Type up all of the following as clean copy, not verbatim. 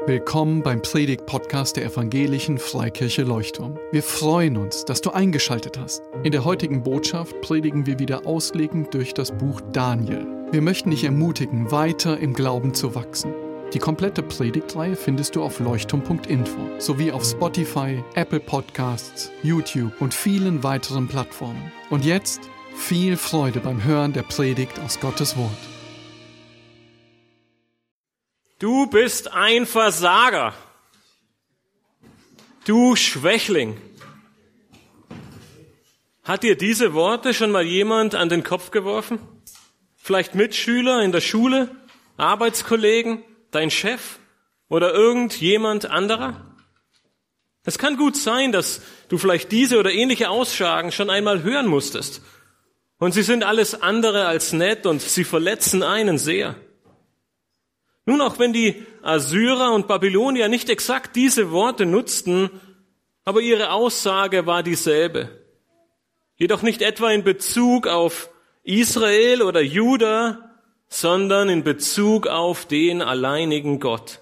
Willkommen beim Predigt-Podcast der Evangelischen Freikirche Leuchtturm. Wir freuen uns, dass du eingeschaltet hast. In der heutigen Botschaft predigen wir wieder auslegend durch das Buch Daniel. Wir möchten dich ermutigen, weiter im Glauben zu wachsen. Die komplette Predigtreihe findest du auf leuchtturm.info sowie auf Spotify, Apple Podcasts, YouTube und vielen weiteren Plattformen. Und jetzt viel Freude beim Hören der Predigt aus Gottes Wort. Du bist ein Versager. Du Schwächling. Hat dir diese Worte schon mal jemand an den Kopf geworfen? Vielleicht Mitschüler in der Schule, Arbeitskollegen, dein Chef oder irgendjemand anderer? Es kann gut sein, dass du vielleicht diese oder ähnliche Aussagen schon einmal hören musstest. Und sie sind alles andere als nett und sie verletzen einen sehr. Nun, auch wenn die Assyrer und Babylonier nicht exakt diese Worte nutzten, aber ihre Aussage war dieselbe. Jedoch nicht etwa in Bezug auf Israel oder Juda, sondern in Bezug auf den alleinigen Gott.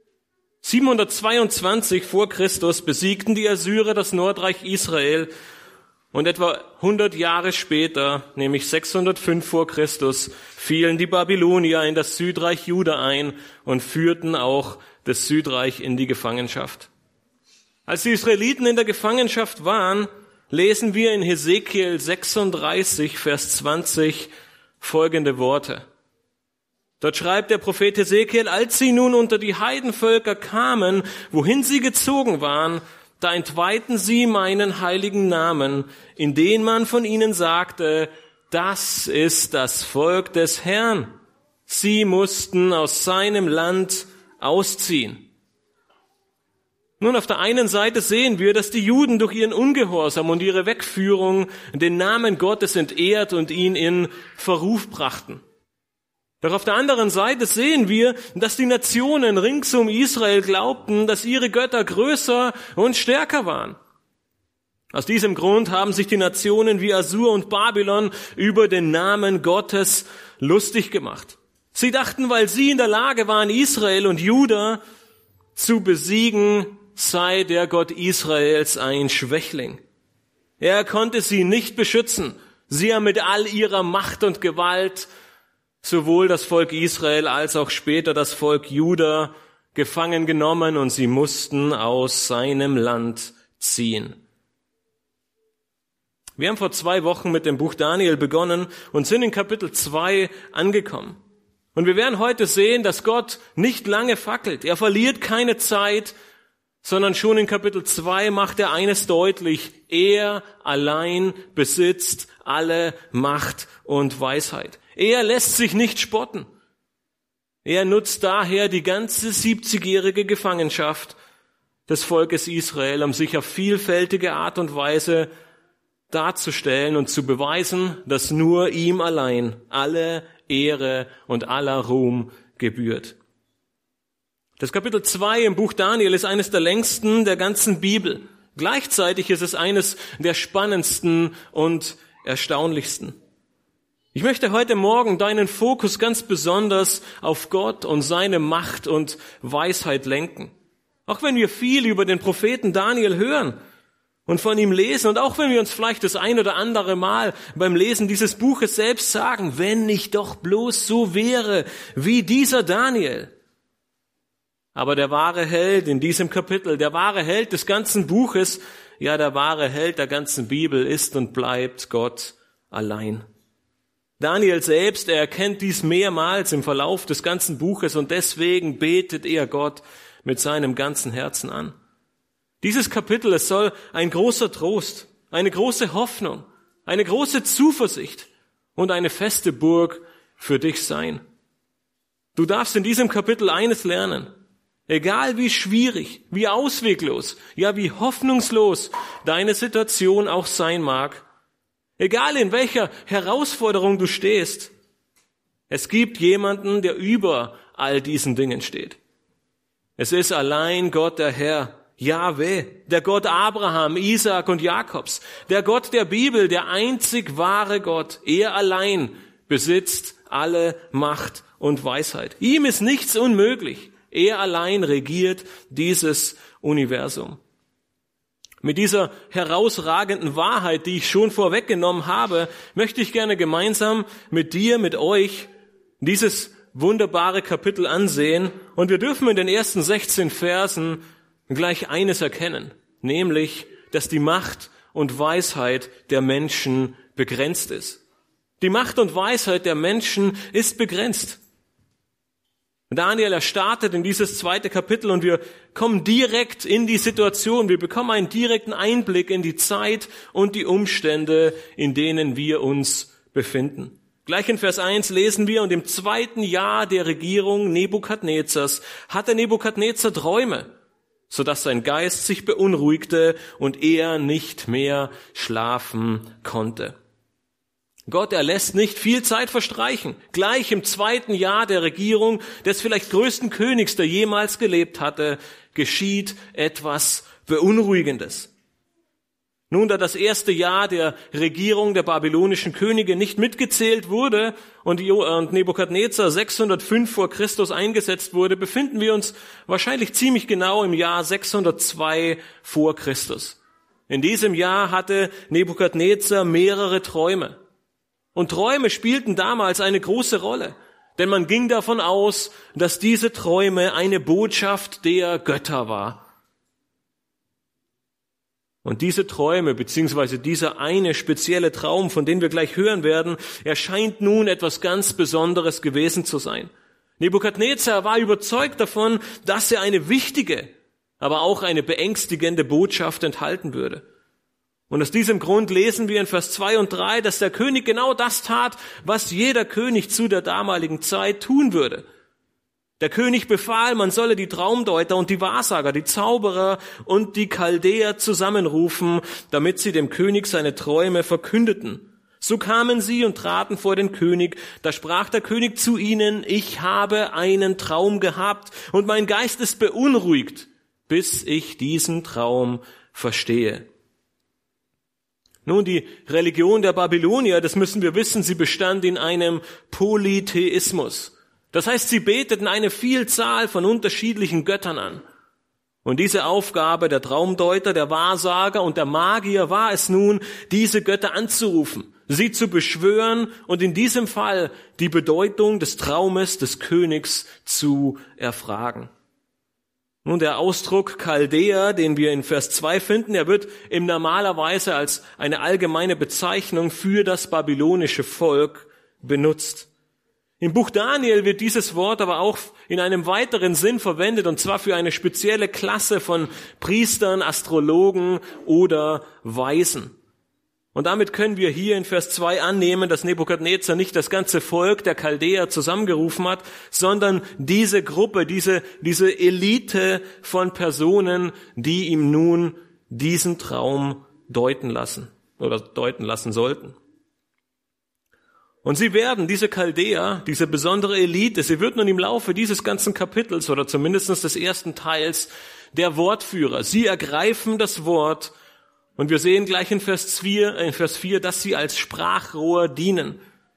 722 vor Christus besiegten die Assyrer das Nordreich Israel und etwa 100 Jahre später, nämlich 605 vor Christus, fielen die Babylonier in das Südreich Juda ein und führten auch das Südreich in die Gefangenschaft. Als die Israeliten in der Gefangenschaft waren, lesen wir in Hesekiel 36, Vers 20 folgende Worte. Dort schreibt der Prophet Hesekiel: Als sie nun unter die Heidenvölker kamen, wohin sie gezogen waren, da entweihten sie meinen heiligen Namen, in den man von ihnen sagte, das ist das Volk des Herrn. Sie mussten aus seinem Land ausziehen. Nun, auf der einen Seite sehen wir, dass die Juden durch ihren Ungehorsam und ihre Wegführung den Namen Gottes entehrt und ihn in Verruf brachten. Doch auf der anderen Seite sehen wir, dass die Nationen rings um Israel glaubten, dass ihre Götter größer und stärker waren. Aus diesem Grund haben sich die Nationen wie Assur und Babylon über den Namen Gottes lustig gemacht. Sie dachten, weil sie in der Lage waren, Israel und Juda zu besiegen, sei der Gott Israels ein Schwächling. Er konnte sie nicht beschützen. Sie haben mit all ihrer Macht und Gewalt sowohl das Volk Israel als auch später das Volk Juda gefangen genommen und sie mussten aus seinem Land ziehen. Wir haben vor 2 Wochen mit dem Buch Daniel begonnen und sind in Kapitel 2 angekommen. Und wir werden heute sehen, dass Gott nicht lange fackelt. Er verliert keine Zeit, sondern schon in Kapitel 2 macht er eines deutlich: Er allein besitzt alle Macht und Weisheit. Er lässt sich nicht spotten. Er nutzt daher die ganze 70-jährige Gefangenschaft des Volkes Israel, um sich auf vielfältige Art und Weise darzustellen und zu beweisen, dass nur ihm allein alle Ehre und aller Ruhm gebührt. Das Kapitel 2 im Buch Daniel ist eines der längsten der ganzen Bibel. Gleichzeitig ist es eines der spannendsten und erstaunlichsten. Ich möchte heute Morgen deinen Fokus ganz besonders auf Gott und seine Macht und Weisheit lenken. Auch wenn wir viel über den Propheten Daniel hören und von ihm lesen und auch wenn wir uns vielleicht das ein oder andere Mal beim Lesen dieses Buches selbst sagen, wenn ich doch bloß so wäre wie dieser Daniel. Aber der wahre Held in diesem Kapitel, der wahre Held des ganzen Buches, ja, der wahre Held der ganzen Bibel ist und bleibt Gott allein. Daniel selbst, er erkennt dies mehrmals im Verlauf des ganzen Buches und deswegen betet er Gott mit seinem ganzen Herzen an. Dieses Kapitel, es soll ein großer Trost, eine große Hoffnung, eine große Zuversicht und eine feste Burg für dich sein. Du darfst in diesem Kapitel eines lernen: Egal wie schwierig, wie ausweglos, ja wie hoffnungslos deine Situation auch sein mag, egal in welcher Herausforderung du stehst, es gibt jemanden, der über all diesen Dingen steht. Es ist allein Gott der Herr, Jahwe, der Gott Abraham, Isaak und Jakobs, der Gott der Bibel, der einzig wahre Gott. Er allein besitzt alle Macht und Weisheit. Ihm ist nichts unmöglich. Er allein regiert dieses Universum. Mit dieser herausragenden Wahrheit, die ich schon vorweggenommen habe, möchte ich gerne gemeinsam mit dir, mit euch, dieses wunderbare Kapitel ansehen. Und wir dürfen in den ersten 16 Versen gleich eines erkennen, nämlich, dass die Macht und Weisheit der Menschen begrenzt ist. Die Macht und Weisheit der Menschen ist begrenzt. Daniel, er startet in dieses zweite Kapitel und wir kommen direkt in die Situation. Wir bekommen einen direkten Einblick in die Zeit und die Umstände, in denen wir uns befinden. Gleich in Vers 1 lesen wir, und im 2. Jahr der Regierung Nebukadnezars hatte Nebukadnezar Träume, sodass sein Geist sich beunruhigte und er nicht mehr schlafen konnte. Gott, er lässt nicht viel Zeit verstreichen. Gleich im 2. Jahr der Regierung des vielleicht größten Königs, der jemals gelebt hatte, geschieht etwas Beunruhigendes. Nun, da das 1. Jahr der Regierung der babylonischen Könige nicht mitgezählt wurde und Nebukadnezar 605 vor Christus eingesetzt wurde, befinden wir uns wahrscheinlich ziemlich genau im Jahr 602 vor Christus. In diesem Jahr hatte Nebukadnezar mehrere Träume. Und Träume spielten damals eine große Rolle, denn man ging davon aus, dass diese Träume eine Botschaft der Götter war. Und diese Träume, beziehungsweise dieser eine spezielle Traum, von dem wir gleich hören werden, erscheint nun etwas ganz Besonderes gewesen zu sein. Nebukadnezar war überzeugt davon, dass er eine wichtige, aber auch eine beängstigende Botschaft enthalten würde. Und aus diesem Grund lesen wir in Vers 2 und 3, dass der König genau das tat, was jeder König zu der damaligen Zeit tun würde. Der König befahl, man solle die Traumdeuter und die Wahrsager, die Zauberer und die Chaldäer zusammenrufen, damit sie dem König seine Träume verkündeten. So kamen sie und traten vor den König. Da sprach der König zu ihnen: Ich habe einen Traum gehabt und mein Geist ist beunruhigt, bis ich diesen Traum verstehe. Nun, die Religion der Babylonier, das müssen wir wissen, sie bestand in einem Polytheismus. Das heißt, sie beteten eine Vielzahl von unterschiedlichen Göttern an. Und diese Aufgabe der Traumdeuter, der Wahrsager und der Magier war es nun, diese Götter anzurufen, sie zu beschwören und in diesem Fall die Bedeutung des Traumes des Königs zu erfragen. Nun, der Ausdruck Chaldäer, den wir in Vers 2 finden, er wird im normalerweise als eine allgemeine Bezeichnung für das babylonische Volk benutzt. Im Buch Daniel wird dieses Wort aber auch in einem weiteren Sinn verwendet, und zwar für eine spezielle Klasse von Priestern, Astrologen oder Weisen. Und damit können wir hier in Vers 2 annehmen, dass Nebukadnezar nicht das ganze Volk der Chaldäer zusammengerufen hat, sondern diese Gruppe, diese Elite von Personen, die ihm nun diesen Traum deuten lassen sollten. Und sie werden, diese Chaldäer, diese besondere Elite, sie wird nun im Laufe dieses ganzen Kapitels oder zumindest des ersten Teils der Wortführer. Sie ergreifen das Wort. Und wir sehen gleich in Vers 4, dass sie als Sprachrohr dienen.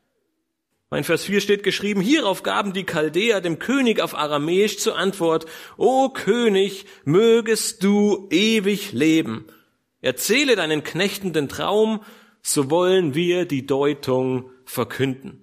In Vers 4 steht geschrieben: Hierauf gaben die Chaldäer dem König auf Aramäisch zur Antwort: O König, mögest du ewig leben. Erzähle deinen Knechten den Traum, so wollen wir die Deutung verkünden.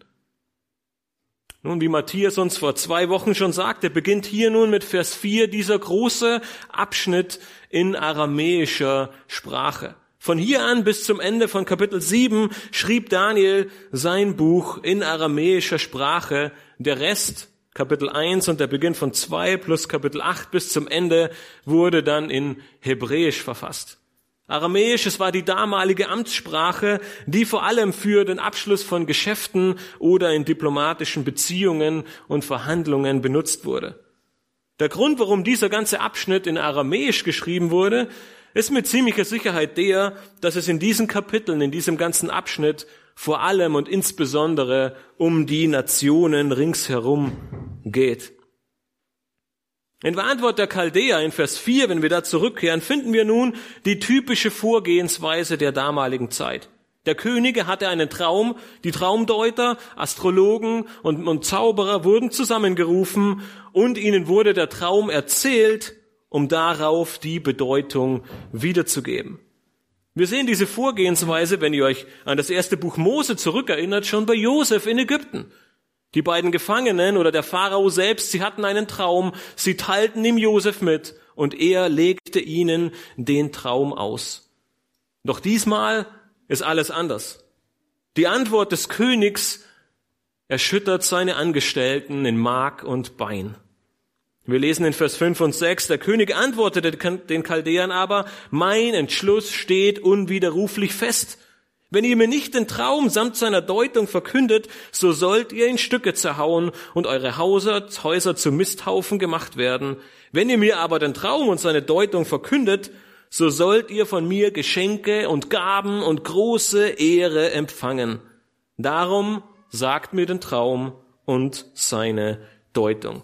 Nun, wie Matthias uns vor 2 Wochen schon sagte, beginnt hier nun mit Vers 4 dieser große Abschnitt in aramäischer Sprache. Von hier an bis zum Ende von Kapitel 7 schrieb Daniel sein Buch in aramäischer Sprache. Der Rest, Kapitel 1 und der Beginn von 2 plus Kapitel 8 bis zum Ende, wurde dann in Hebräisch verfasst. Aramäisch, es war die damalige Amtssprache, die vor allem für den Abschluss von Geschäften oder in diplomatischen Beziehungen und Verhandlungen benutzt wurde. Der Grund, warum dieser ganze Abschnitt in Aramäisch geschrieben wurde, ist mit ziemlicher Sicherheit der, dass es in diesen Kapiteln, in diesem ganzen Abschnitt vor allem und insbesondere um die Nationen ringsherum geht. In der Antwort der Chaldäer in Vers 4, wenn wir da zurückkehren, finden wir nun die typische Vorgehensweise der damaligen Zeit. Der König hatte einen Traum, die Traumdeuter, Astrologen und Zauberer wurden zusammengerufen und ihnen wurde der Traum erzählt, um darauf die Bedeutung wiederzugeben. Wir sehen diese Vorgehensweise, wenn ihr euch an das erste Buch Mose zurückerinnert, schon bei Josef in Ägypten. Die beiden Gefangenen oder der Pharao selbst, sie hatten einen Traum, sie teilten ihm Josef mit und er legte ihnen den Traum aus. Doch diesmal ist alles anders. Die Antwort des Königs erschüttert seine Angestellten in Mark und Bein. Wir lesen in Vers 5 und 6, der König antwortete den Chaldäern aber, mein Entschluss steht unwiderruflich fest. Wenn ihr mir nicht den Traum samt seiner Deutung verkündet, so sollt ihr in Stücke zerhauen und eure Häuser zu Misthaufen gemacht werden. Wenn ihr mir aber den Traum und seine Deutung verkündet, so sollt ihr von mir Geschenke und Gaben und große Ehre empfangen. Darum sagt mir den Traum und seine Deutung.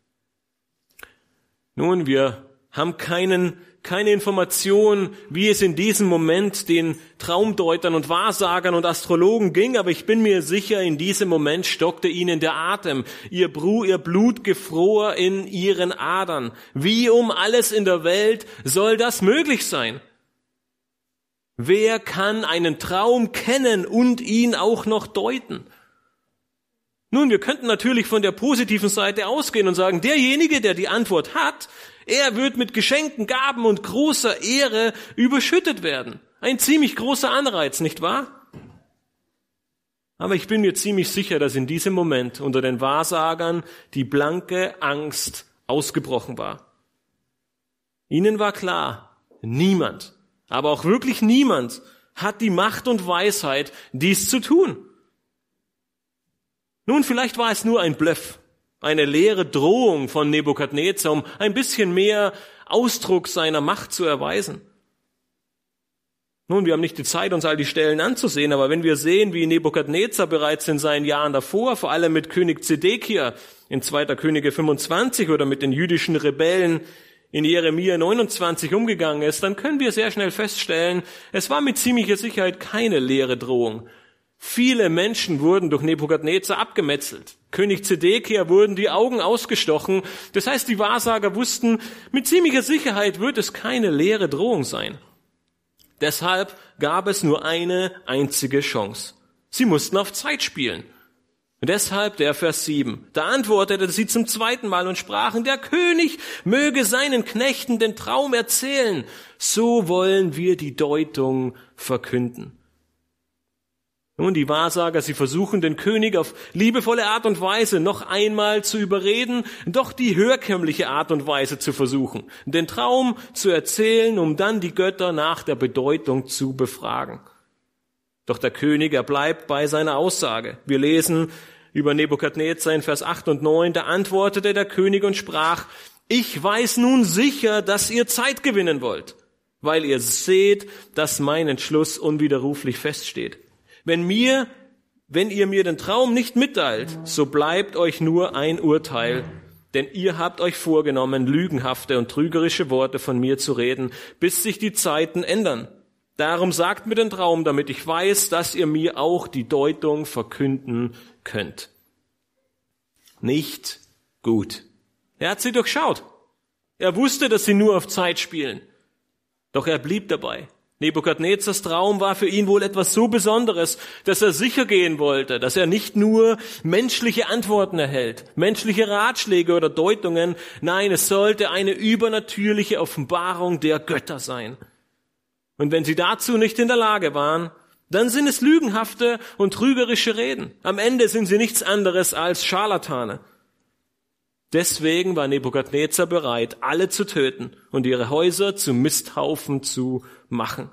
Nun, wir haben keine Information, wie es in diesem Moment den Traumdeutern und Wahrsagern und Astrologen ging, aber ich bin mir sicher, in diesem Moment stockte ihnen der Atem. Ihr Blut gefror in ihren Adern. Wie um alles in der Welt soll das möglich sein? Wer kann einen Traum kennen und ihn auch noch deuten? Nun, wir könnten natürlich von der positiven Seite ausgehen und sagen, derjenige, der die Antwort hat, er wird mit Geschenken, Gaben und großer Ehre überschüttet werden. Ein ziemlich großer Anreiz, nicht wahr? Aber ich bin mir ziemlich sicher, dass in diesem Moment unter den Wahrsagern die blanke Angst ausgebrochen war. Ihnen war klar, niemand, aber auch wirklich niemand hat die Macht und Weisheit, dies zu tun. Nun, vielleicht war es nur ein Bluff, eine leere Drohung von Nebukadnezar, um ein bisschen mehr Ausdruck seiner Macht zu erweisen. Nun, wir haben nicht die Zeit, uns all die Stellen anzusehen, aber wenn wir sehen, wie Nebukadnezar bereits in seinen Jahren davor, vor allem mit König Zedekia in 2. Könige 25 oder mit den jüdischen Rebellen in Jeremia 29 umgegangen ist, dann können wir sehr schnell feststellen, es war mit ziemlicher Sicherheit keine leere Drohung. Viele Menschen wurden durch Nebukadnezar abgemetzelt. König Zedekia wurden die Augen ausgestochen. Das heißt, die Wahrsager wussten, mit ziemlicher Sicherheit wird es keine leere Drohung sein. Deshalb gab es nur eine einzige Chance. Sie mussten auf Zeit spielen. Und deshalb der Vers 7. Da antwortete sie zum zweiten Mal und sprachen, der König möge seinen Knechten den Traum erzählen. So wollen wir die Deutung verkünden. Nun, die Wahrsager, sie versuchen den König auf liebevolle Art und Weise noch einmal zu überreden, doch die herkömmliche Art und Weise zu versuchen, den Traum zu erzählen, um dann die Götter nach der Bedeutung zu befragen. Doch der König, er bleibt bei seiner Aussage. Wir lesen über Nebukadnezar in Vers 8 und 9, da antwortete der König und sprach, ich weiß nun sicher, dass ihr Zeit gewinnen wollt, weil ihr seht, dass mein Entschluss unwiderruflich feststeht. Wenn ihr mir den Traum nicht mitteilt, so bleibt euch nur ein Urteil, denn ihr habt euch vorgenommen, lügenhafte und trügerische Worte von mir zu reden, bis sich die Zeiten ändern. Darum sagt mir den Traum, damit ich weiß, dass ihr mir auch die Deutung verkünden könnt. Nicht gut. Er hat sie durchschaut. Er wusste, dass sie nur auf Zeit spielen. Doch er blieb dabei. Nebukadnezars Traum war für ihn wohl etwas so Besonderes, dass er sicher gehen wollte, dass er nicht nur menschliche Antworten erhält, menschliche Ratschläge oder Deutungen, nein, es sollte eine übernatürliche Offenbarung der Götter sein. Und wenn sie dazu nicht in der Lage waren, dann sind es lügenhafte und trügerische Reden. Am Ende sind sie nichts anderes als Scharlatane. Deswegen war Nebukadnezar bereit, alle zu töten und ihre Häuser zu Misthaufen zu machen.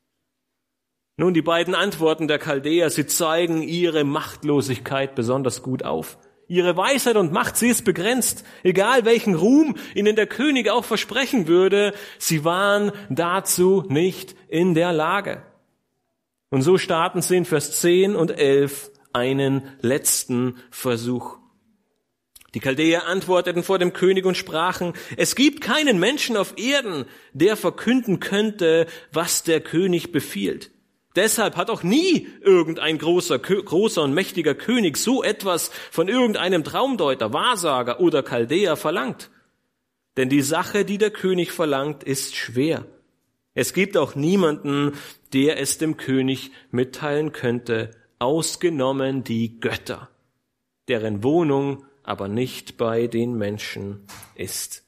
Nun, die beiden Antworten der Chaldäer, sie zeigen ihre Machtlosigkeit besonders gut auf. Ihre Weisheit und Macht, sie ist begrenzt. Egal welchen Ruhm ihnen der König auch versprechen würde, sie waren dazu nicht in der Lage. Und so starten sie in Vers 10 und 11 einen letzten Versuch. Die Chaldäer antworteten vor dem König und sprachen, es gibt keinen Menschen auf Erden, der verkünden könnte, was der König befiehlt. Deshalb hat auch nie irgendein großer und mächtiger König so etwas von irgendeinem Traumdeuter, Wahrsager oder Chaldäer verlangt. Denn die Sache, die der König verlangt, ist schwer. Es gibt auch niemanden, der es dem König mitteilen könnte, ausgenommen die Götter, deren Wohnung aber nicht bei den Menschen ist.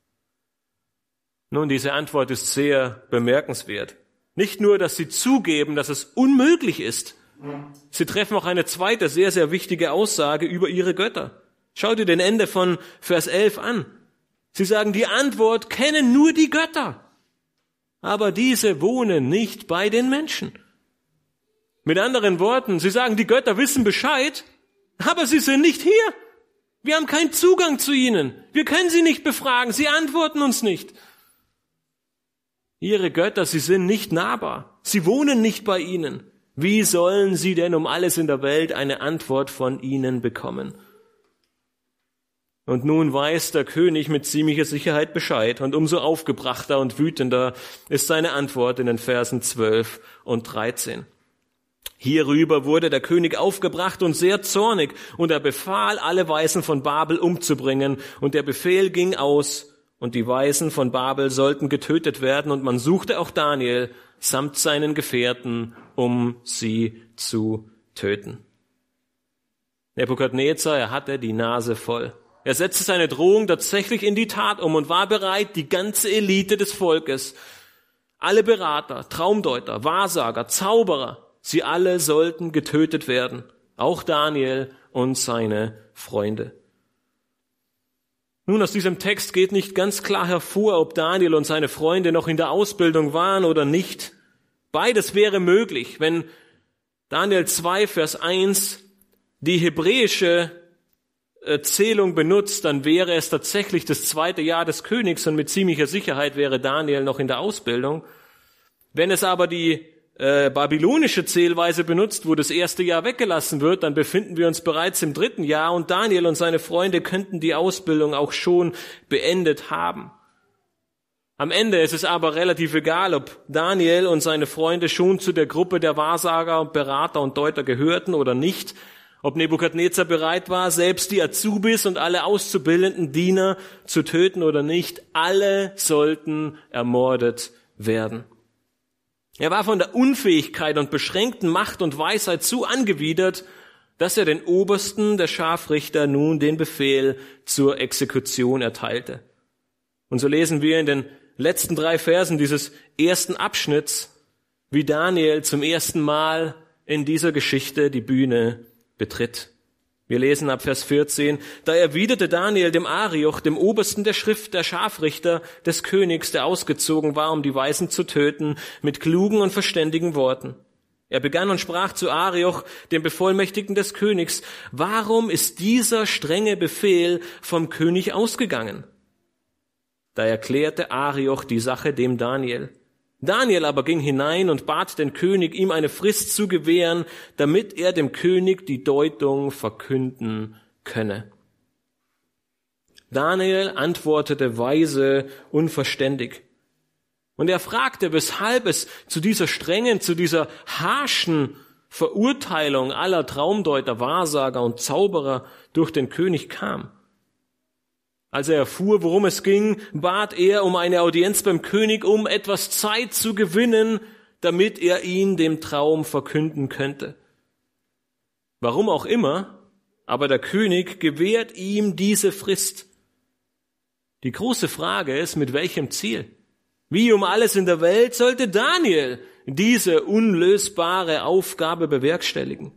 Nun, diese Antwort ist sehr bemerkenswert. Nicht nur, dass sie zugeben, dass es unmöglich ist. Sie treffen auch eine zweite, sehr, sehr wichtige Aussage über ihre Götter. Schau dir den Ende von Vers 11 an. Sie sagen, die Antwort kennen nur die Götter. Aber diese wohnen nicht bei den Menschen. Mit anderen Worten, sie sagen, die Götter wissen Bescheid, aber sie sind nicht hier. Wir haben keinen Zugang zu ihnen. Wir können sie nicht befragen. Sie antworten uns nicht. Ihre Götter, sie sind nicht nahbar. Sie wohnen nicht bei ihnen. Wie sollen sie denn um alles in der Welt eine Antwort von ihnen bekommen? Und nun weiß der König mit ziemlicher Sicherheit Bescheid und umso aufgebrachter und wütender ist seine Antwort in den Versen 12 und 13. Hierüber wurde der König aufgebracht und sehr zornig und er befahl, alle Weisen von Babel umzubringen und der Befehl ging aus und die Weisen von Babel sollten getötet werden und man suchte auch Daniel samt seinen Gefährten, um sie zu töten. Nebukadnezar, er hatte die Nase voll. Er setzte seine Drohung tatsächlich in die Tat um und war bereit, die ganze Elite des Volkes, alle Berater, Traumdeuter, Wahrsager, Zauberer, sie alle sollten getötet werden, auch Daniel und seine Freunde. Nun, aus diesem Text geht nicht ganz klar hervor, ob Daniel und seine Freunde noch in der Ausbildung waren oder nicht. Beides wäre möglich, wenn Daniel 2, Vers 1 die hebräische Zählung benutzt, dann wäre es tatsächlich das 2. Jahr des Königs und mit ziemlicher Sicherheit wäre Daniel noch in der Ausbildung. Wenn es aber die babylonische Zählweise benutzt, wo das 1. Jahr weggelassen wird, dann befinden wir uns bereits im 3. Jahr und Daniel und seine Freunde könnten die Ausbildung auch schon beendet haben. Am Ende ist es aber relativ egal, ob Daniel und seine Freunde schon zu der Gruppe der Wahrsager, Berater und Deuter gehörten oder nicht, ob Nebukadnezar bereit war, selbst die Azubis und alle auszubildenden Diener zu töten oder nicht. Alle sollten ermordet werden. Er war von der Unfähigkeit und beschränkten Macht und Weisheit so angewidert, dass er den Obersten der Scharfrichter nun den Befehl zur Exekution erteilte. Und so lesen wir in den letzten 3 Versen dieses ersten Abschnitts, wie Daniel zum ersten Mal in dieser Geschichte die Bühne betritt. Wir lesen ab Vers 14, da erwiderte Daniel dem Arioch, dem Obersten der Scharfrichter des Königs, der ausgezogen war, um die Weisen zu töten, mit klugen und verständigen Worten. Er begann und sprach zu Arioch, dem Bevollmächtigten des Königs, warum ist dieser strenge Befehl vom König ausgegangen? Da erklärte Arioch die Sache dem Daniel. Daniel aber ging hinein und bat den König, ihm eine Frist zu gewähren, damit er dem König die Deutung verkünden könne. Daniel antwortete weise und verständig. Und er fragte, weshalb es zu dieser strengen, zu dieser harschen Verurteilung aller Traumdeuter, Wahrsager und Zauberer durch den König kam. Als er erfuhr, worum es ging, bat er um eine Audienz beim König, um etwas Zeit zu gewinnen, damit er ihn dem Traum verkünden könnte. Warum auch immer, aber der König gewährt ihm diese Frist. Die große Frage ist, mit welchem Ziel? Wie um alles in der Welt sollte Daniel diese unlösbare Aufgabe bewerkstelligen?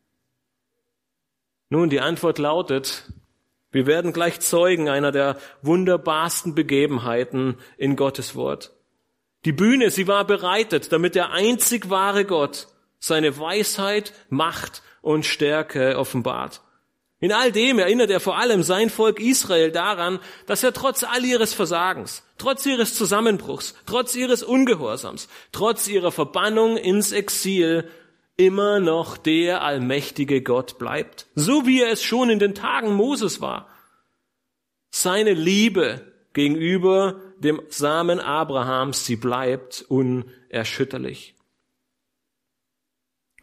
Nun, die Antwort lautet, wir werden gleich Zeugen einer der wunderbarsten Begebenheiten in Gottes Wort. Die Bühne, sie war bereitet, damit der einzig wahre Gott seine Weisheit, Macht und Stärke offenbart. In all dem erinnert er vor allem sein Volk Israel daran, dass er trotz all ihres Versagens, trotz ihres Zusammenbruchs, trotz ihres Ungehorsams, trotz ihrer Verbannung ins Exil immer noch der allmächtige Gott bleibt, so wie er es schon in den Tagen Moses war. Seine Liebe gegenüber dem Samen Abrahams, sie bleibt unerschütterlich.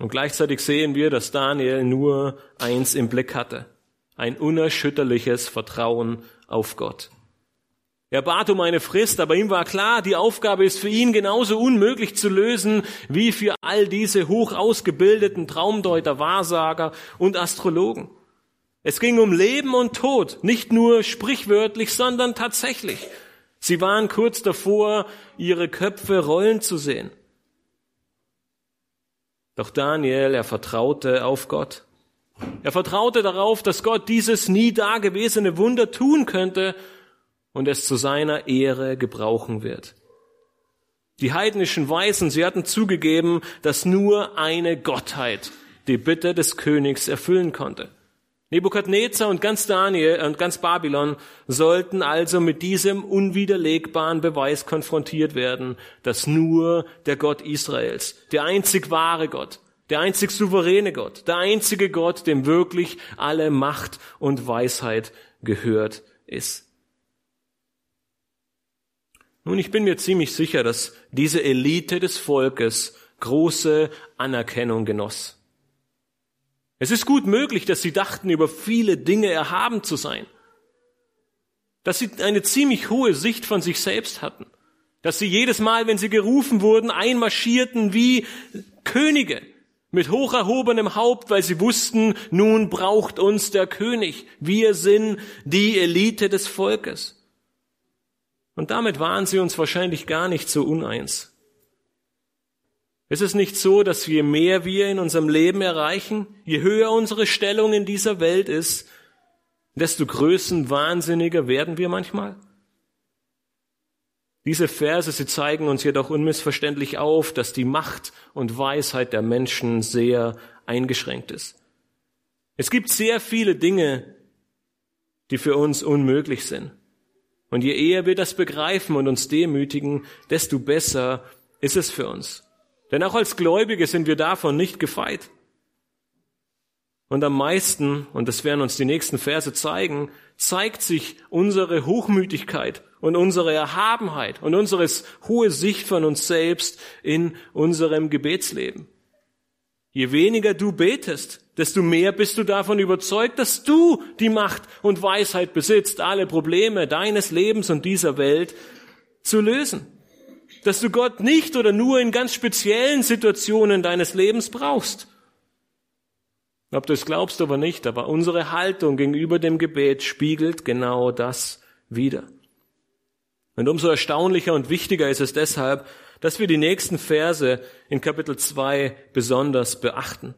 Und gleichzeitig sehen wir, dass Daniel nur eins im Blick hatte: ein unerschütterliches Vertrauen auf Gott. Er bat um eine Frist, aber ihm war klar, die Aufgabe ist für ihn genauso unmöglich zu lösen wie für all diese hoch ausgebildeten Traumdeuter, Wahrsager und Astrologen. Es ging um Leben und Tod, nicht nur sprichwörtlich, sondern tatsächlich. Sie waren kurz davor, ihre Köpfe rollen zu sehen. Doch Daniel, er vertraute auf Gott. Er vertraute darauf, dass Gott dieses nie dagewesene Wunder tun könnte und es zu seiner Ehre gebrauchen wird. Die heidnischen Weisen, sie hatten zugegeben, dass nur eine Gottheit die Bitte des Königs erfüllen konnte. Nebukadnezar und ganz Daniel und ganz Babylon sollten also mit diesem unwiderlegbaren Beweis konfrontiert werden, dass nur der Gott Israels, der einzig wahre Gott, der einzig souveräne Gott, der einzige Gott, dem wirklich alle Macht und Weisheit gehört ist. Nun, ich bin mir ziemlich sicher, dass diese Elite des Volkes große Anerkennung genoss. Es ist gut möglich, dass sie dachten, über viele Dinge erhaben zu sein. Dass sie eine ziemlich hohe Sicht von sich selbst hatten. Dass sie jedes Mal, wenn sie gerufen wurden, einmarschierten wie Könige mit hoch erhobenem Haupt, weil sie wussten, nun braucht uns der König. Wir sind die Elite des Volkes. Und damit waren sie uns wahrscheinlich gar nicht so uneins. Es ist nicht so, dass je mehr wir in unserem Leben erreichen, je höher unsere Stellung in dieser Welt ist, desto größenwahnsinniger werden wir manchmal. Diese Verse, sie zeigen uns jedoch unmissverständlich auf, dass die Macht und Weisheit der Menschen sehr eingeschränkt ist. Es gibt sehr viele Dinge, die für uns unmöglich sind. Und je eher wir das begreifen und uns demütigen, desto besser ist es für uns. Denn auch als Gläubige sind wir davon nicht gefeit. Und am meisten, und das werden uns die nächsten Verse zeigen, zeigt sich unsere Hochmütigkeit und unsere Erhabenheit und unsere hohe Sicht von uns selbst in unserem Gebetsleben. Je weniger du betest, desto mehr bist du davon überzeugt, dass du die Macht und Weisheit besitzt, alle Probleme deines Lebens und dieser Welt zu lösen. Dass du Gott nicht oder nur in ganz speziellen Situationen deines Lebens brauchst. Ob du es glaubst oder nicht, aber unsere Haltung gegenüber dem Gebet spiegelt genau das wider. Und umso erstaunlicher und wichtiger ist es deshalb, dass wir die nächsten Verse in Kapitel 2 besonders beachten.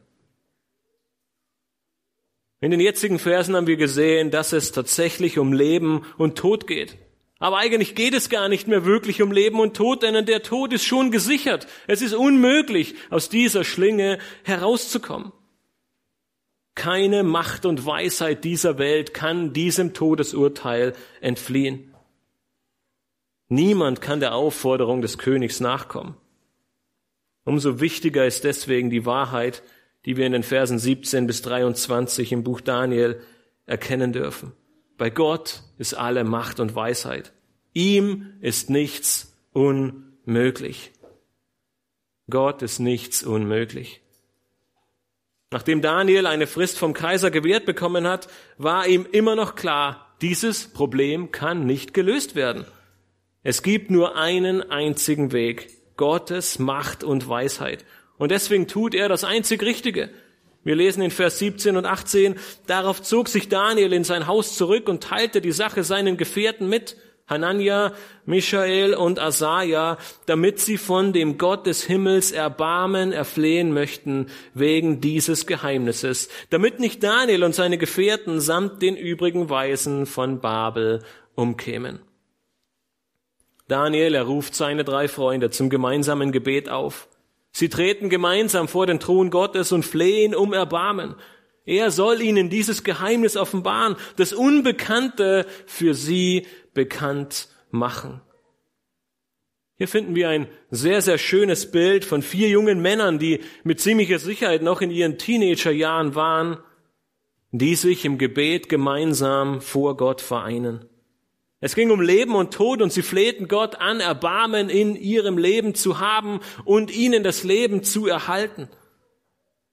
In den jetzigen Versen haben wir gesehen, dass es tatsächlich um Leben und Tod geht. Aber eigentlich geht es gar nicht mehr wirklich um Leben und Tod, denn der Tod ist schon gesichert. Es ist unmöglich, aus dieser Schlinge herauszukommen. Keine Macht und Weisheit dieser Welt kann diesem Todesurteil entfliehen. Niemand kann der Aufforderung des Königs nachkommen. Umso wichtiger ist deswegen die Wahrheit, die wir in den Versen 17 bis 23 im Buch Daniel erkennen dürfen. Bei Gott ist alle Macht und Weisheit. Ihm ist nichts unmöglich. Gott ist nichts unmöglich. Nachdem Daniel eine Frist vom Kaiser gewährt bekommen hat, war ihm immer noch klar, dieses Problem kann nicht gelöst werden. Es gibt nur einen einzigen Weg, Gottes Macht und Weisheit. Und deswegen tut er das einzig Richtige. Wir lesen in Vers 17 und 18, darauf zog sich Daniel in sein Haus zurück und teilte die Sache seinen Gefährten mit, Hanania, Michael und Asaja, damit sie von dem Gott des Himmels Erbarmen erflehen möchten wegen dieses Geheimnisses, damit nicht Daniel und seine Gefährten samt den übrigen Weisen von Babel umkämen. Daniel, er ruft seine 3 Freunde zum gemeinsamen Gebet auf. Sie treten gemeinsam vor den Thron Gottes und flehen um Erbarmen. Er soll ihnen dieses Geheimnis offenbaren, das Unbekannte für sie bekannt machen. Hier finden wir ein sehr, sehr schönes Bild von 4 jungen Männern, die mit ziemlicher Sicherheit noch in ihren Teenagerjahren waren, die sich im Gebet gemeinsam vor Gott vereinen. Es ging um Leben und Tod und sie flehten Gott an, Erbarmen in ihrem Leben zu haben und ihnen das Leben zu erhalten.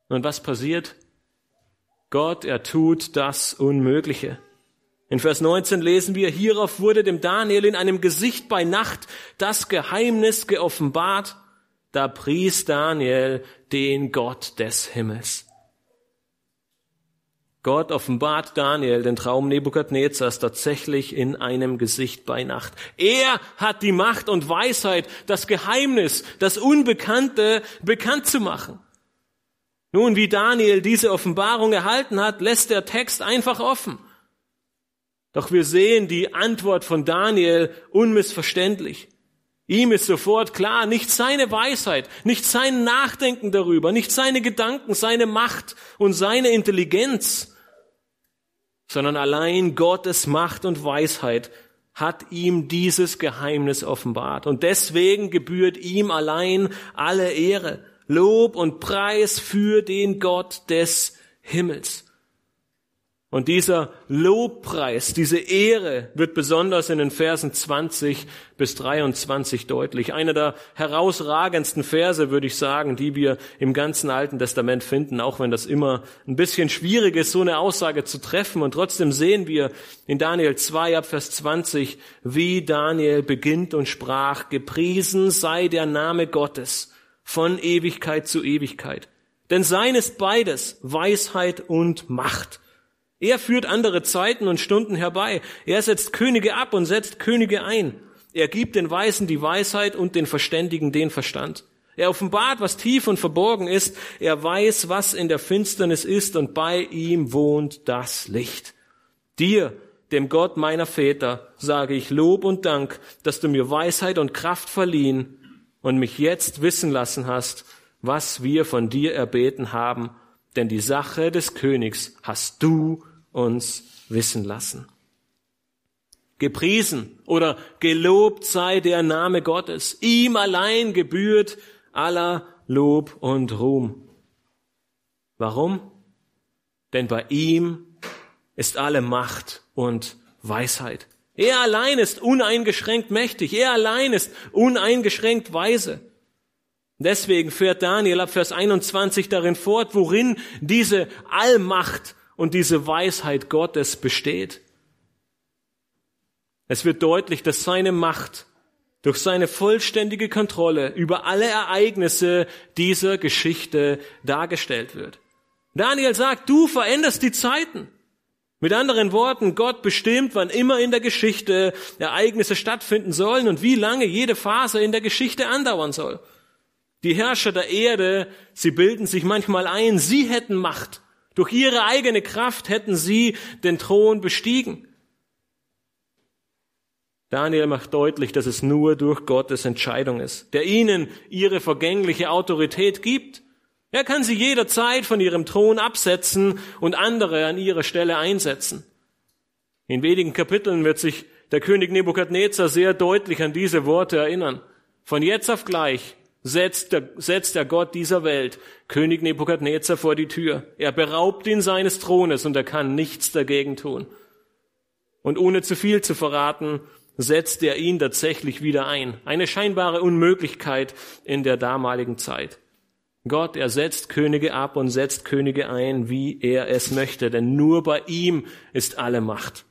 Und was passiert? Gott, er tut das Unmögliche. In Vers 19 lesen wir, hierauf wurde dem Daniel in einem Gesicht bei Nacht das Geheimnis geoffenbart. Da pries Daniel den Gott des Himmels. Gott offenbart Daniel den Traum Nebukadnezars tatsächlich in einem Gesicht bei Nacht. Er hat die Macht und Weisheit, das Geheimnis, das Unbekannte bekannt zu machen. Nun, wie Daniel diese Offenbarung erhalten hat, lässt der Text einfach offen. Doch wir sehen die Antwort von Daniel unmissverständlich. Ihm ist sofort klar, nicht seine Weisheit, nicht sein Nachdenken darüber, nicht seine Gedanken, seine Macht und seine Intelligenz, sondern allein Gottes Macht und Weisheit hat ihm dieses Geheimnis offenbart. Und deswegen gebührt ihm allein alle Ehre, Lob und Preis für den Gott des Himmels. Und dieser Lobpreis, diese Ehre wird besonders in den Versen 20 bis 23 deutlich. Einer der herausragendsten Verse, würde ich sagen, die wir im ganzen Alten Testament finden, auch wenn das immer ein bisschen schwierig ist, so eine Aussage zu treffen. Und trotzdem sehen wir in Daniel 2 ab Vers 20, wie Daniel beginnt und sprach, gepriesen sei der Name Gottes von Ewigkeit zu Ewigkeit. Denn sein ist beides, Weisheit und Macht. Er führt andere Zeiten und Stunden herbei. Er setzt Könige ab und setzt Könige ein. Er gibt den Weisen die Weisheit und den Verständigen den Verstand. Er offenbart, was tief und verborgen ist. Er weiß, was in der Finsternis ist, und bei ihm wohnt das Licht. Dir, dem Gott meiner Väter, sage ich Lob und Dank, dass du mir Weisheit und Kraft verliehen und mich jetzt wissen lassen hast, was wir von dir erbeten haben. Denn die Sache des Königs hast du uns wissen lassen. Gepriesen oder gelobt sei der Name Gottes. Ihm allein gebührt aller Lob und Ruhm. Warum? Denn bei ihm ist alle Macht und Weisheit. Er allein ist uneingeschränkt mächtig. Er allein ist uneingeschränkt weise. Deswegen fährt Daniel ab Vers 21 darin fort, worin diese Allmacht und diese Weisheit Gottes besteht. Es wird deutlich, dass seine Macht durch seine vollständige Kontrolle über alle Ereignisse dieser Geschichte dargestellt wird. Daniel sagt, du veränderst die Zeiten. Mit anderen Worten, Gott bestimmt, wann immer in der Geschichte Ereignisse stattfinden sollen und wie lange jede Phase in der Geschichte andauern soll. Die Herrscher der Erde, sie bilden sich manchmal ein, sie hätten Macht. Durch ihre eigene Kraft hätten sie den Thron bestiegen. Daniel macht deutlich, dass es nur durch Gottes Entscheidung ist, der ihnen ihre vergängliche Autorität gibt. Er kann sie jederzeit von ihrem Thron absetzen und andere an ihre Stelle einsetzen. In wenigen Kapiteln wird sich der König Nebukadnezar sehr deutlich an diese Worte erinnern. Von jetzt auf gleich setzt der Gott dieser Welt König Nebukadnezar vor die Tür. Er beraubt ihn seines Thrones und er kann nichts dagegen tun. Und ohne zu viel zu verraten, setzt er ihn tatsächlich wieder ein. Eine scheinbare Unmöglichkeit in der damaligen Zeit. Gott, er setzt Könige ab und setzt Könige ein, wie er es möchte, denn nur bei ihm ist alle Macht.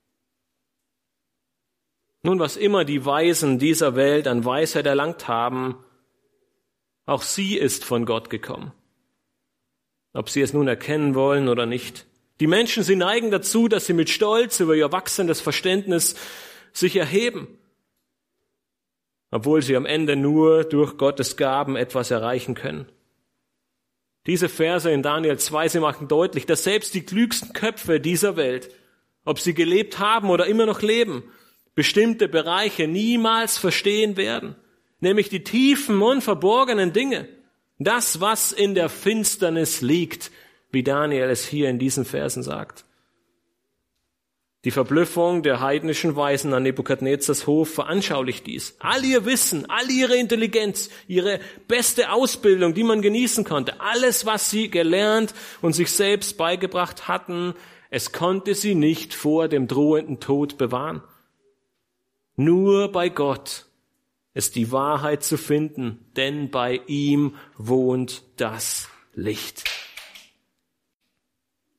Nun, was immer die Weisen dieser Welt an Weisheit erlangt haben, auch sie ist von Gott gekommen. Ob sie es nun erkennen wollen oder nicht. Die Menschen, sie neigen dazu, dass sie mit Stolz über ihr wachsendes Verständnis sich erheben, obwohl sie am Ende nur durch Gottes Gaben etwas erreichen können. Diese Verse in Daniel 2, sie machen deutlich, dass selbst die klügsten Köpfe dieser Welt, ob sie gelebt haben oder immer noch leben, bestimmte Bereiche niemals verstehen werden. Nämlich die tiefen und verborgenen Dinge. Das, was in der Finsternis liegt, wie Daniel es hier in diesen Versen sagt. Die Verblüffung der heidnischen Weisen an Nebukadnezars Hof veranschaulicht dies. All ihr Wissen, all ihre Intelligenz, ihre beste Ausbildung, die man genießen konnte, alles, was sie gelernt und sich selbst beigebracht hatten, es konnte sie nicht vor dem drohenden Tod bewahren. Nur bei Gott ist die Wahrheit zu finden, denn bei ihm wohnt das Licht.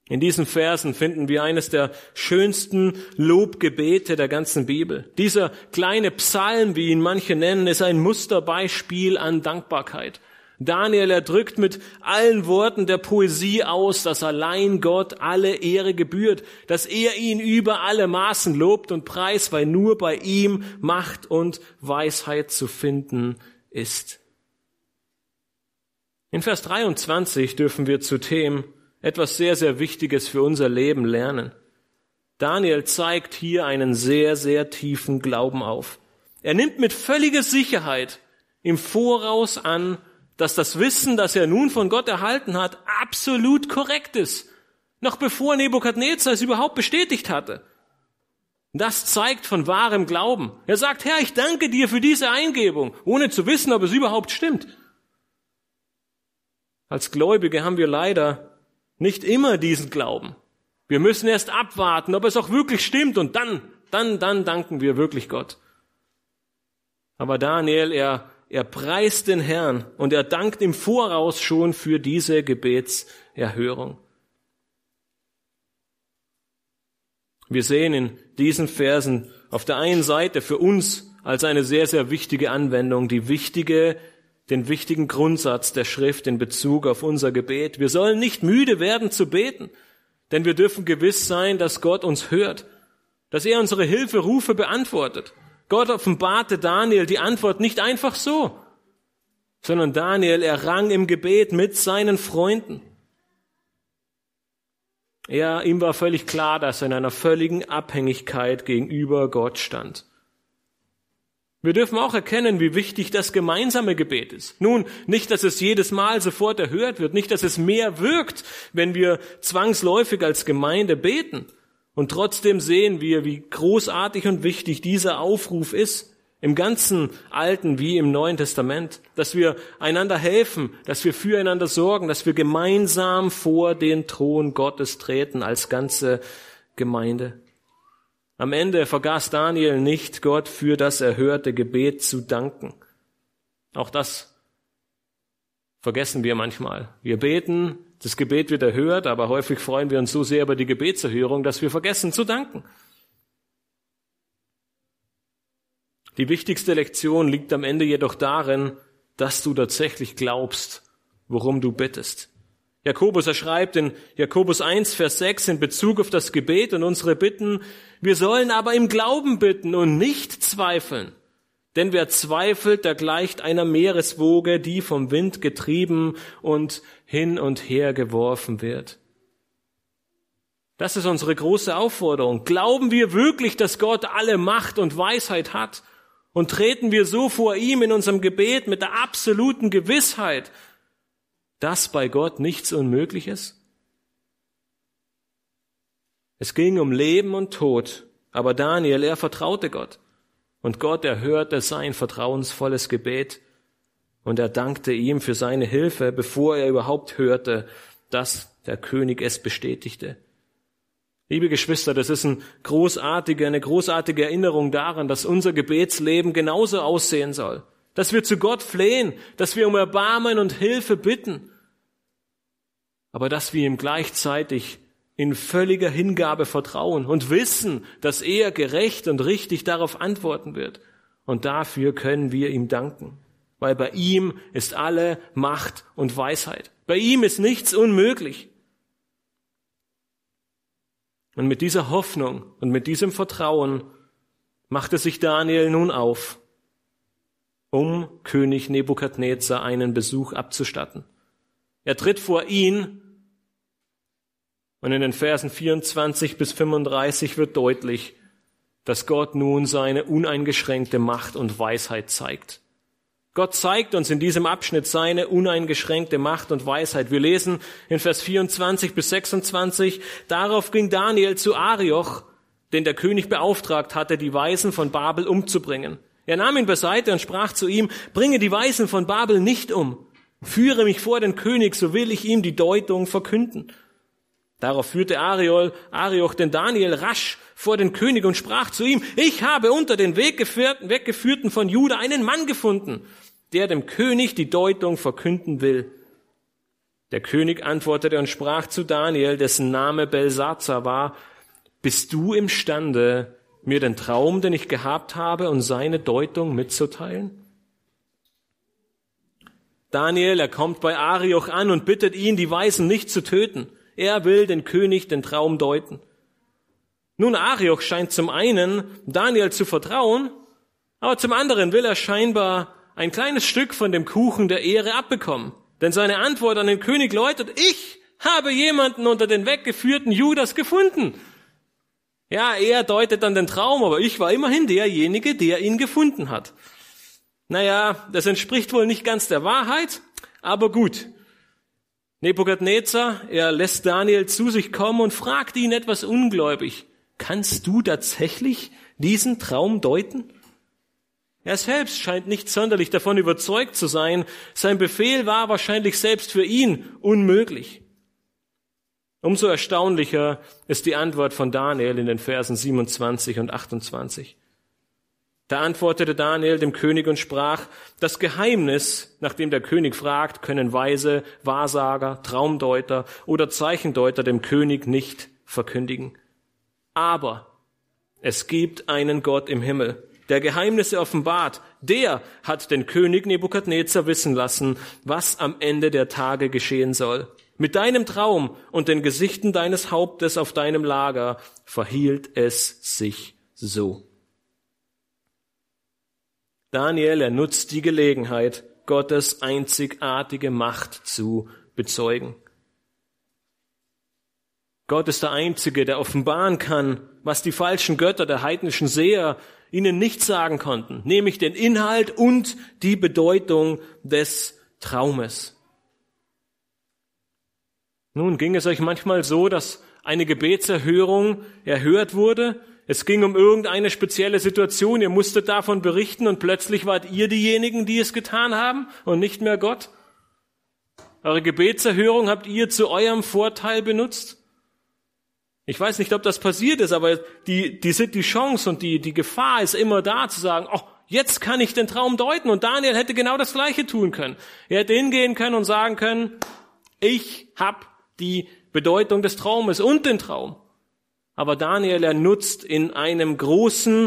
In diesen Versen finden wir eines der schönsten Lobgebete der ganzen Bibel. Dieser kleine Psalm, wie ihn manche nennen, ist ein Musterbeispiel an Dankbarkeit. Daniel, er drückt mit allen Worten der Poesie aus, dass allein Gott alle Ehre gebührt, dass er ihn über alle Maßen lobt und preist, weil nur bei ihm Macht und Weisheit zu finden ist. In Vers 23 dürfen wir zudem etwas sehr, sehr Wichtiges für unser Leben lernen. Daniel zeigt hier einen sehr, sehr tiefen Glauben auf. Er nimmt mit völliger Sicherheit im Voraus an, dass das Wissen, das er nun von Gott erhalten hat, absolut korrekt ist. Noch bevor Nebukadnezar es überhaupt bestätigt hatte. Das zeigt von wahrem Glauben. Er sagt, Herr, ich danke dir für diese Eingebung, ohne zu wissen, ob es überhaupt stimmt. Als Gläubige haben wir leider nicht immer diesen Glauben. Wir müssen erst abwarten, ob es auch wirklich stimmt, und dann danken wir wirklich Gott. Aber Daniel, er preist den Herrn und er dankt im Voraus schon für diese Gebetserhörung. Wir sehen in diesen Versen auf der einen Seite für uns als eine sehr, sehr wichtige Anwendung den wichtigen Grundsatz der Schrift in Bezug auf unser Gebet. Wir sollen nicht müde werden zu beten, denn wir dürfen gewiss sein, dass Gott uns hört, dass er unsere Hilferufe beantwortet. Gott offenbarte Daniel die Antwort nicht einfach so, sondern Daniel errang im Gebet mit seinen Freunden. Ihm war völlig klar, dass er in einer völligen Abhängigkeit gegenüber Gott stand. Wir dürfen auch erkennen, wie wichtig das gemeinsame Gebet ist. Nun, nicht, dass es jedes Mal sofort erhört wird, nicht, dass es mehr wirkt, wenn wir zwangsläufig als Gemeinde beten. Und trotzdem sehen wir, wie großartig und wichtig dieser Aufruf ist, im ganzen Alten wie im Neuen Testament, dass wir einander helfen, dass wir füreinander sorgen, dass wir gemeinsam vor den Thron Gottes treten als ganze Gemeinde. Am Ende vergaß Daniel nicht, Gott für das erhörte Gebet zu danken. Auch das vergessen wir manchmal. Wir beten, das Gebet wird erhört, aber häufig freuen wir uns so sehr über die Gebetserhörung, dass wir vergessen zu danken. Die wichtigste Lektion liegt am Ende jedoch darin, dass du tatsächlich glaubst, worum du bittest. Jakobus, er schreibt in Jakobus 1, Vers 6 in Bezug auf das Gebet und unsere Bitten, wir sollen aber im Glauben bitten und nicht zweifeln. Denn wer zweifelt, der gleicht einer Meereswoge, die vom Wind getrieben und hin und her geworfen wird. Das ist unsere große Aufforderung. Glauben wir wirklich, dass Gott alle Macht und Weisheit hat? Und treten wir so vor ihm in unserem Gebet mit der absoluten Gewissheit, dass bei Gott nichts unmöglich ist? Es ging um Leben und Tod, aber Daniel, er vertraute Gott. Und Gott erhörte sein vertrauensvolles Gebet und er dankte ihm für seine Hilfe, bevor er überhaupt hörte, dass der König es bestätigte. Liebe Geschwister, das ist eine großartige Erinnerung daran, dass unser Gebetsleben genauso aussehen soll. Dass wir zu Gott flehen, dass wir um Erbarmen und Hilfe bitten, aber dass wir ihm gleichzeitig in völliger Hingabe vertrauen und wissen, dass er gerecht und richtig darauf antworten wird. Und dafür können wir ihm danken, weil bei ihm ist alle Macht und Weisheit. Bei ihm ist nichts unmöglich. Und mit dieser Hoffnung und mit diesem Vertrauen machte sich Daniel nun auf, um König Nebukadnezar einen Besuch abzustatten. Er tritt vor ihn und in den Versen 24 bis 35 wird deutlich, dass Gott nun seine uneingeschränkte Macht und Weisheit zeigt. Gott zeigt uns in diesem Abschnitt seine uneingeschränkte Macht und Weisheit. Wir lesen in Vers 24 bis 26, darauf ging Daniel zu Arioch, den der König beauftragt hatte, die Weisen von Babel umzubringen. Er nahm ihn beiseite und sprach zu ihm, bringe die Weisen von Babel nicht um. Führe mich vor den König, so will ich ihm die Deutung verkünden. Darauf führte Arioch den Daniel rasch vor den König und sprach zu ihm, ich habe unter den Weggeführten von Juda einen Mann gefunden, der dem König die Deutung verkünden will. Der König antwortete und sprach zu Daniel, dessen Name Belsazar war: Bist du imstande, mir den Traum, den ich gehabt habe, und seine Deutung mitzuteilen? Daniel, er kommt bei Arioch an und bittet ihn, die Weisen nicht zu töten. Er will den König den Traum deuten. Nun, Arioch scheint zum einen Daniel zu vertrauen, aber zum anderen will er scheinbar ein kleines Stück von dem Kuchen der Ehre abbekommen. Denn seine Antwort an den König lautet: Ich habe jemanden unter den weggeführten Judas gefunden. Ja, er deutet dann den Traum, aber ich war immerhin derjenige, der ihn gefunden hat. Naja, das entspricht wohl nicht ganz der Wahrheit, aber gut. Nebukadnezar, er lässt Daniel zu sich kommen und fragt ihn etwas ungläubig: Kannst du tatsächlich diesen Traum deuten? Er selbst scheint nicht sonderlich davon überzeugt zu sein. Sein Befehl war wahrscheinlich selbst für ihn unmöglich. Umso erstaunlicher ist die Antwort von Daniel in den Versen 27 und 28. Da antwortete Daniel dem König und sprach: Das Geheimnis, nach dem der König fragt, können Weise, Wahrsager, Traumdeuter oder Zeichendeuter dem König nicht verkündigen. Aber es gibt einen Gott im Himmel, der Geheimnisse offenbart. Der hat den König Nebukadnezar wissen lassen, was am Ende der Tage geschehen soll. Mit deinem Traum und den Gesichten deines Hauptes auf deinem Lager verhielt es sich so. Daniel, er nutzt die Gelegenheit, Gottes einzigartige Macht zu bezeugen. Gott ist der Einzige, der offenbaren kann, was die falschen Götter der heidnischen Seher ihnen nicht sagen konnten, nämlich den Inhalt und die Bedeutung des Traumes. Nun, ging es euch manchmal so, dass eine Gebetserhörung erhört wurde? Es ging um irgendeine spezielle Situation, ihr musstet davon berichten und plötzlich wart ihr diejenigen, die es getan haben und nicht mehr Gott? Eure Gebetserhörung habt ihr zu eurem Vorteil benutzt? Ich weiß nicht, ob das passiert ist, aber die Chance und die Gefahr ist immer da, zu sagen: Oh, jetzt kann ich den Traum deuten. Und Daniel hätte genau das Gleiche tun können. Er hätte hingehen können und sagen können: Ich habe die Bedeutung des Traumes und den Traum. Aber Daniel, er nutzt in einem großen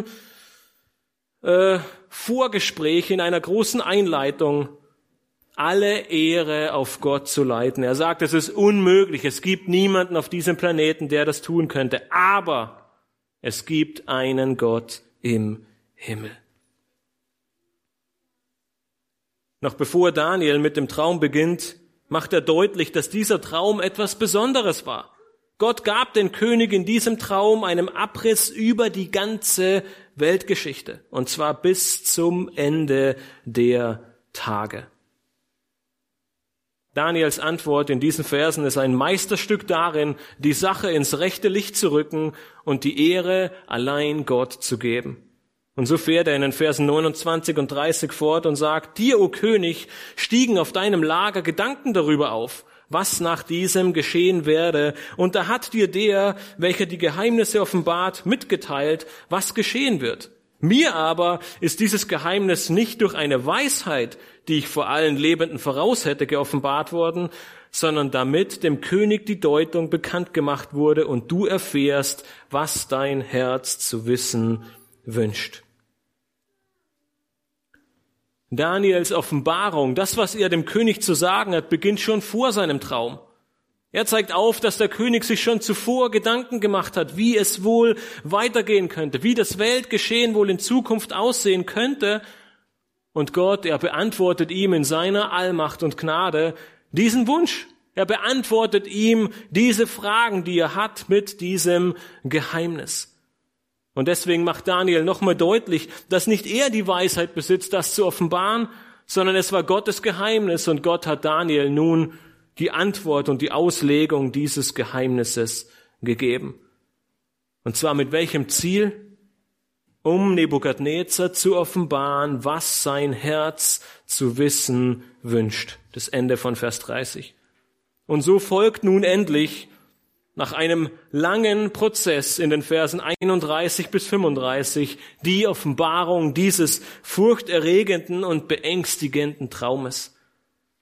Vorgespräch, in einer großen Einleitung, alle Ehre auf Gott zu leiten. Er sagt, es ist unmöglich, es gibt niemanden auf diesem Planeten, der das tun könnte. Aber es gibt einen Gott im Himmel. Noch bevor Daniel mit dem Traum beginnt, macht er deutlich, dass dieser Traum etwas Besonderes war. Gott gab den König in diesem Traum einen Abriss über die ganze Weltgeschichte, und zwar bis zum Ende der Tage. Daniels Antwort in diesen Versen ist ein Meisterstück darin, die Sache ins rechte Licht zu rücken und die Ehre allein Gott zu geben. Und so fährt er in den Versen 29 und 30 fort und sagt: Dir, o König, stiegen auf deinem Lager Gedanken darüber auf, was nach diesem geschehen werde. Und da hat dir der, welcher die Geheimnisse offenbart, mitgeteilt, was geschehen wird. Mir aber ist dieses Geheimnis nicht durch eine Weisheit, die ich vor allen Lebenden voraus hätte, geoffenbart worden, sondern damit dem König die Deutung bekannt gemacht wurde und du erfährst, was dein Herz zu wissen wünscht. Daniels Offenbarung, das, was er dem König zu sagen hat, beginnt schon vor seinem Traum. Er zeigt auf, dass der König sich schon zuvor Gedanken gemacht hat, wie es wohl weitergehen könnte, wie das Weltgeschehen wohl in Zukunft aussehen könnte. Und Gott, er beantwortet ihm in seiner Allmacht und Gnade diesen Wunsch. Er beantwortet ihm diese Fragen, die er hat, mit diesem Geheimnis. Und deswegen macht Daniel nochmal deutlich, dass nicht er die Weisheit besitzt, das zu offenbaren, sondern es war Gottes Geheimnis und Gott hat Daniel nun die Antwort und die Auslegung dieses Geheimnisses gegeben. Und zwar mit welchem Ziel? Um Nebukadnezar zu offenbaren, was sein Herz zu wissen wünscht. Das Ende von Vers 30. Und so folgt nun endlich nach einem langen Prozess in den Versen 31 bis 35 die Offenbarung dieses furchterregenden und beängstigenden Traumes.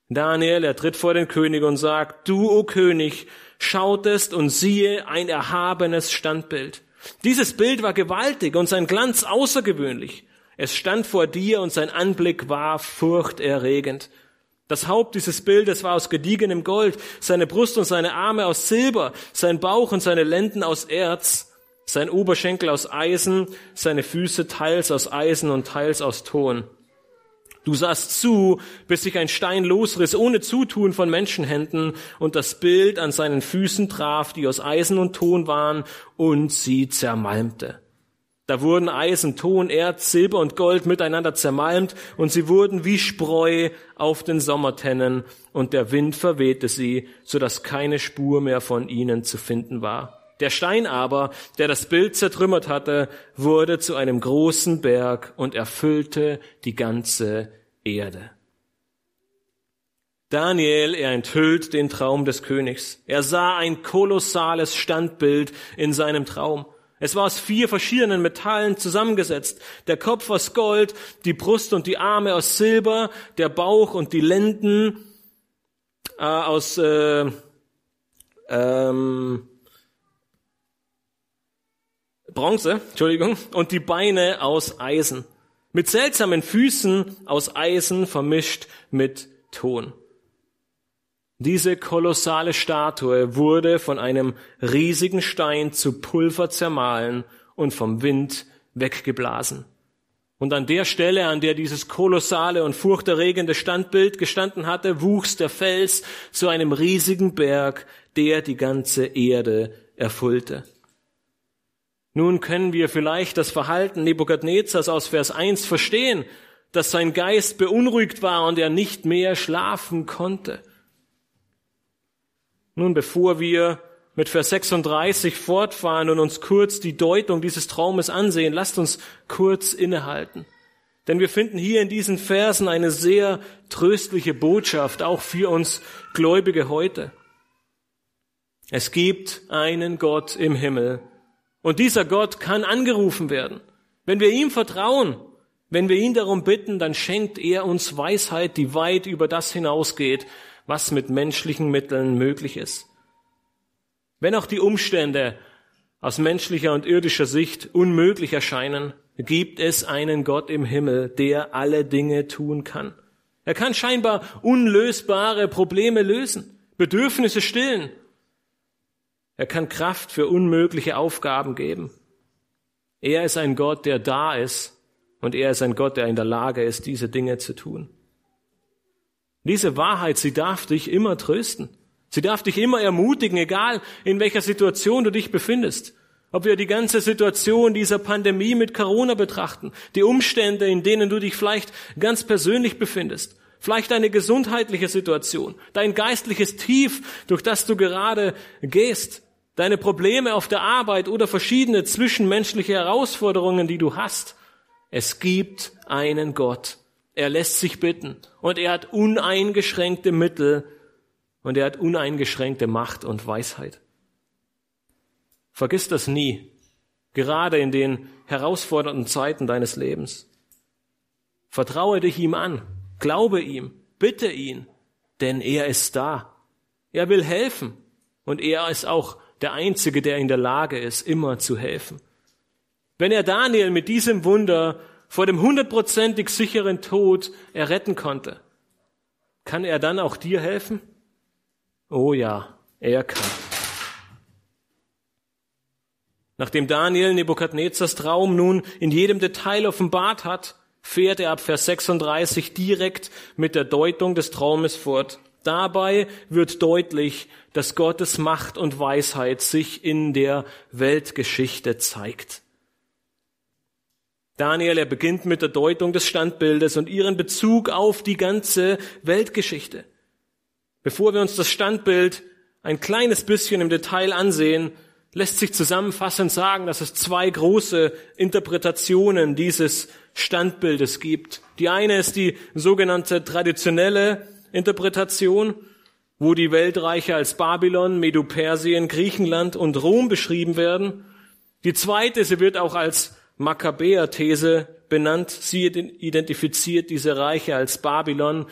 Daniel, er tritt vor den König und sagt, du, o König, schautest und siehe ein erhabenes Standbild. Dieses Bild war gewaltig und sein Glanz außergewöhnlich. Es stand vor dir und sein Anblick war furchterregend. Das Haupt dieses Bildes war aus gediegenem Gold, seine Brust und seine Arme aus Silber, sein Bauch und seine Lenden aus Erz, sein Oberschenkel aus Eisen, seine Füße teils aus Eisen und teils aus Ton. Du sahst zu, bis sich ein Stein losriss, ohne Zutun von Menschenhänden, und das Bild an seinen Füßen traf, die aus Eisen und Ton waren, und sie zermalmte. Da wurden Eisen, Ton, Erz, Silber und Gold miteinander zermalmt, und sie wurden wie Spreu auf den Sommertennen, und der Wind verwehte sie, so dass keine Spur mehr von ihnen zu finden war. Der Stein aber, der das Bild zertrümmert hatte, wurde zu einem großen Berg und erfüllte die ganze Erde. Daniel, er enthüllt den Traum des Königs. Er sah ein kolossales Standbild in seinem Traum. Es war aus 4 verschiedenen Metallen zusammengesetzt. Der Kopf aus Gold, die Brust und die Arme aus Silber, der Bauch und die Lenden aus Bronze, und die Beine aus Eisen. Mit seltsamen Füßen aus Eisen vermischt mit Ton. Diese kolossale Statue wurde von einem riesigen Stein zu Pulver zermahlen und vom Wind weggeblasen. Und an der Stelle, an der dieses kolossale und furchterregende Standbild gestanden hatte, wuchs der Fels zu einem riesigen Berg, der die ganze Erde erfüllte. Nun können wir vielleicht das Verhalten Nebukadnezars aus Vers 1 verstehen, dass sein Geist beunruhigt war und er nicht mehr schlafen konnte. Nun, bevor wir mit Vers 36 fortfahren und uns kurz die Deutung dieses Traumes ansehen, lasst uns kurz innehalten. Denn wir finden hier in diesen Versen eine sehr tröstliche Botschaft, auch für uns Gläubige heute. Es gibt einen Gott im Himmel, und dieser Gott kann angerufen werden. Wenn wir ihm vertrauen, wenn wir ihn darum bitten, dann schenkt er uns Weisheit, die weit über das hinausgeht, was mit menschlichen Mitteln möglich ist. Wenn auch die Umstände aus menschlicher und irdischer Sicht unmöglich erscheinen, gibt es einen Gott im Himmel, der alle Dinge tun kann. Er kann scheinbar unlösbare Probleme lösen, Bedürfnisse stillen. Er kann Kraft für unmögliche Aufgaben geben. Er ist ein Gott, der da ist, und er ist ein Gott, der in der Lage ist, diese Dinge zu tun. Diese Wahrheit, sie darf dich immer trösten. Sie darf dich immer ermutigen, egal in welcher Situation du dich befindest. Ob wir die ganze Situation dieser Pandemie mit Corona betrachten, die Umstände, in denen du dich vielleicht ganz persönlich befindest, vielleicht eine gesundheitliche Situation, dein geistliches Tief, durch das du gerade gehst, deine Probleme auf der Arbeit oder verschiedene zwischenmenschliche Herausforderungen, die du hast. Es gibt einen Gott. Er lässt sich bitten und er hat uneingeschränkte Mittel und er hat uneingeschränkte Macht und Weisheit. Vergiss das nie, gerade in den herausfordernden Zeiten deines Lebens. Vertraue dich ihm an, glaube ihm, bitte ihn, denn er ist da. Er will helfen und er ist auch der Einzige, der in der Lage ist, immer zu helfen. Wenn er Daniel mit diesem Wunder vor dem 100%ig sicheren Tod erretten konnte, kann er dann auch dir helfen? Oh ja, er kann. Nachdem Daniel Nebukadnezars Traum nun in jedem Detail offenbart hat, fährt er ab Vers 36 direkt mit der Deutung des Traumes fort. Dabei wird deutlich, dass Gottes Macht und Weisheit sich in der Weltgeschichte zeigt. Daniel, er beginnt mit der Deutung des Standbildes und ihren Bezug auf die ganze Weltgeschichte. Bevor wir uns das Standbild ein kleines bisschen im Detail ansehen, lässt sich zusammenfassend sagen, dass es 2 große Interpretationen dieses Standbildes gibt. Die eine ist die sogenannte traditionelle Interpretation, wo die Weltreiche als Babylon, Medo-Persien, Griechenland und Rom beschrieben werden. Die zweite, sie wird auch als Makkabäer-These benannt. Sie identifiziert diese Reiche als Babylon,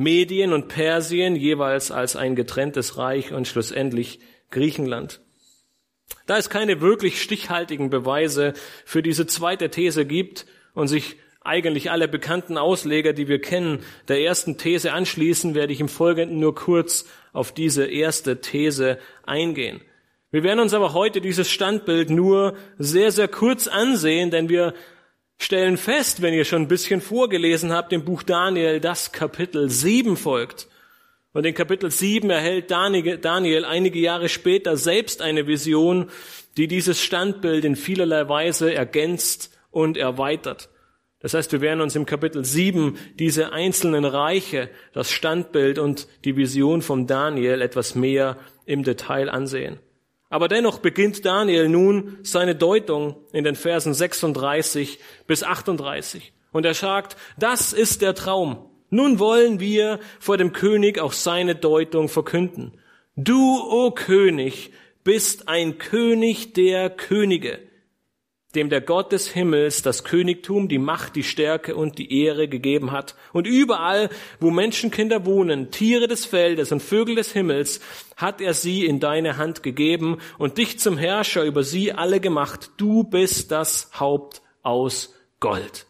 Medien und Persien jeweils als ein getrenntes Reich und schlussendlich Griechenland. Da es keine wirklich stichhaltigen Beweise für diese zweite These gibt und sich eigentlich alle bekannten Ausleger, die wir kennen, der ersten These anschließen, werde ich im Folgenden nur kurz auf diese erste These eingehen. Wir werden uns aber heute dieses Standbild nur sehr, sehr kurz ansehen, denn wir stellen fest, wenn ihr schon ein bisschen vorgelesen habt, im Buch Daniel, dass Kapitel 7 folgt. Und in Kapitel 7 erhält Daniel einige Jahre später selbst eine Vision, die dieses Standbild in vielerlei Weise ergänzt und erweitert. Das heißt, wir werden uns im Kapitel 7 diese einzelnen Reiche, das Standbild und die Vision von Daniel etwas mehr im Detail ansehen. Aber dennoch beginnt Daniel nun seine Deutung in den Versen 36 bis 38. Und er sagt, das ist der Traum. Nun wollen wir vor dem König auch seine Deutung verkünden. Du, o König, bist ein König der Könige, dem der Gott des Himmels das Königtum, die Macht, die Stärke und die Ehre gegeben hat. Und überall, wo Menschenkinder wohnen, Tiere des Feldes und Vögel des Himmels, hat er sie in deine Hand gegeben und dich zum Herrscher über sie alle gemacht. Du bist das Haupt aus Gold.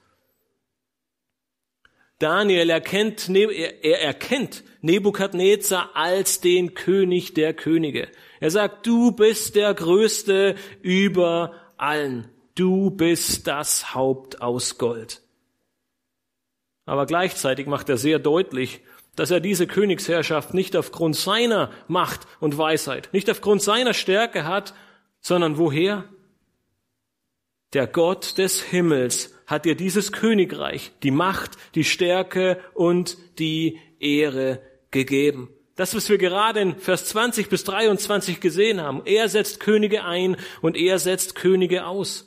Daniel erkennt Nebukadnezar als den König der Könige. Er sagt, du bist der Größte über allen. Du bist das Haupt aus Gold. Aber gleichzeitig macht er sehr deutlich, dass er diese Königsherrschaft nicht aufgrund seiner Macht und Weisheit, nicht aufgrund seiner Stärke hat, sondern woher? Der Gott des Himmels hat dir dieses Königreich, die Macht, die Stärke und die Ehre gegeben. Das, was wir gerade in Vers 20 bis 23 gesehen haben. Er setzt Könige ein und er setzt Könige aus.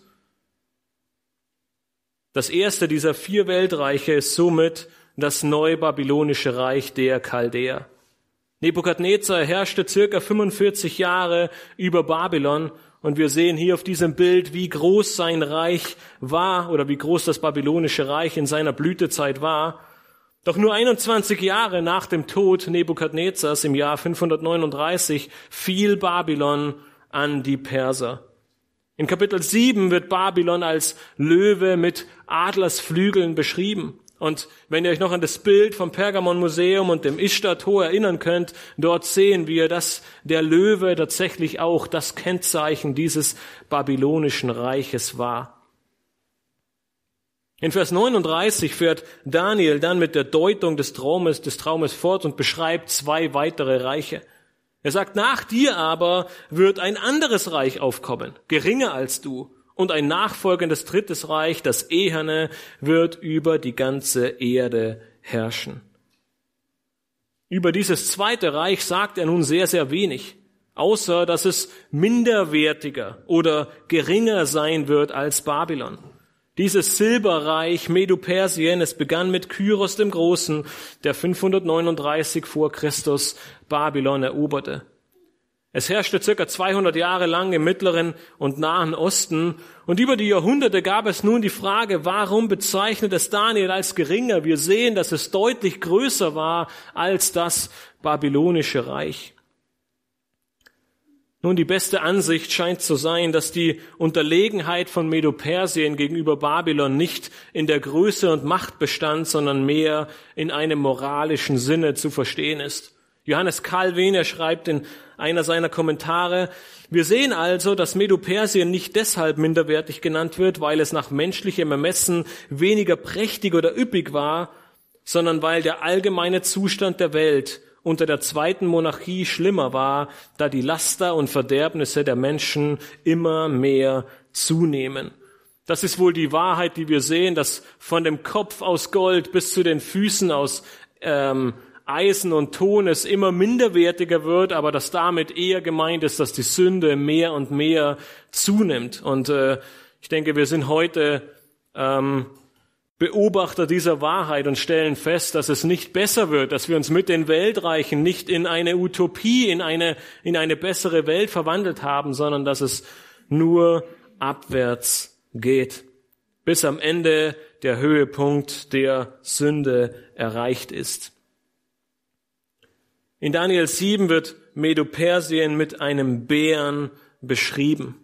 Das erste dieser 4 Weltreiche ist somit das neubabylonische Reich der Chaldäer. Nebukadnezar herrschte circa 45 Jahre über Babylon und wir sehen hier auf diesem Bild, wie groß sein Reich war oder wie groß das babylonische Reich in seiner Blütezeit war. Doch nur 21 Jahre nach dem Tod Nebukadnezars im Jahr 539 fiel Babylon an die Perser. In Kapitel 7 wird Babylon als Löwe mit Adlersflügeln beschrieben. Und wenn ihr euch noch an das Bild vom Pergamon-Museum und dem Ishtar-Tor erinnern könnt, dort sehen wir, dass der Löwe tatsächlich auch das Kennzeichen dieses babylonischen Reiches war. In Vers 39 fährt Daniel dann mit der Deutung des Traumes fort und beschreibt 2 weitere Reiche. Er sagt, nach dir aber wird ein anderes Reich aufkommen, geringer als du. Und ein nachfolgendes 3. Reich, das eherne, wird über die ganze Erde herrschen. Über dieses 2. Reich sagt er nun sehr, sehr wenig, außer dass es minderwertiger oder geringer sein wird als Babylon. Dieses Silberreich Medo-Persien, es begann mit Kyros dem Großen, der 539 vor Christus Babylon eroberte. Es herrschte circa 200 Jahre lang im Mittleren und Nahen Osten und über die Jahrhunderte gab es nun die Frage, warum bezeichnet es Daniel als geringer? Wir sehen, dass es deutlich größer war als das babylonische Reich. Nun, die beste Ansicht scheint zu sein, dass die Unterlegenheit von Medo-Persien gegenüber Babylon nicht in der Größe und Macht bestand, sondern mehr in einem moralischen Sinne zu verstehen ist. Johannes Calvin, er schreibt in einer seiner Kommentare, wir sehen also, dass Medo-Persien nicht deshalb minderwertig genannt wird, weil es nach menschlichem Ermessen weniger prächtig oder üppig war, sondern weil der allgemeine Zustand der Welt unter der 2. Monarchie schlimmer war, da die Laster und Verderbnisse der Menschen immer mehr zunehmen. Das ist wohl die Wahrheit, die wir sehen, dass von dem Kopf aus Gold bis zu den Füßen aus Eisen und Ton es immer minderwertiger wird, aber dass damit eher gemeint ist, dass die Sünde mehr und mehr zunimmt. Und ich denke, wir sind heute Beobachter dieser Wahrheit und stellen fest, dass es nicht besser wird, dass wir uns mit den Weltreichen nicht in eine Utopie, in eine bessere Welt verwandelt haben, sondern dass es nur abwärts geht, bis am Ende der Höhepunkt der Sünde erreicht ist. In Daniel 7 wird Medo-Persien mit einem Bären beschrieben.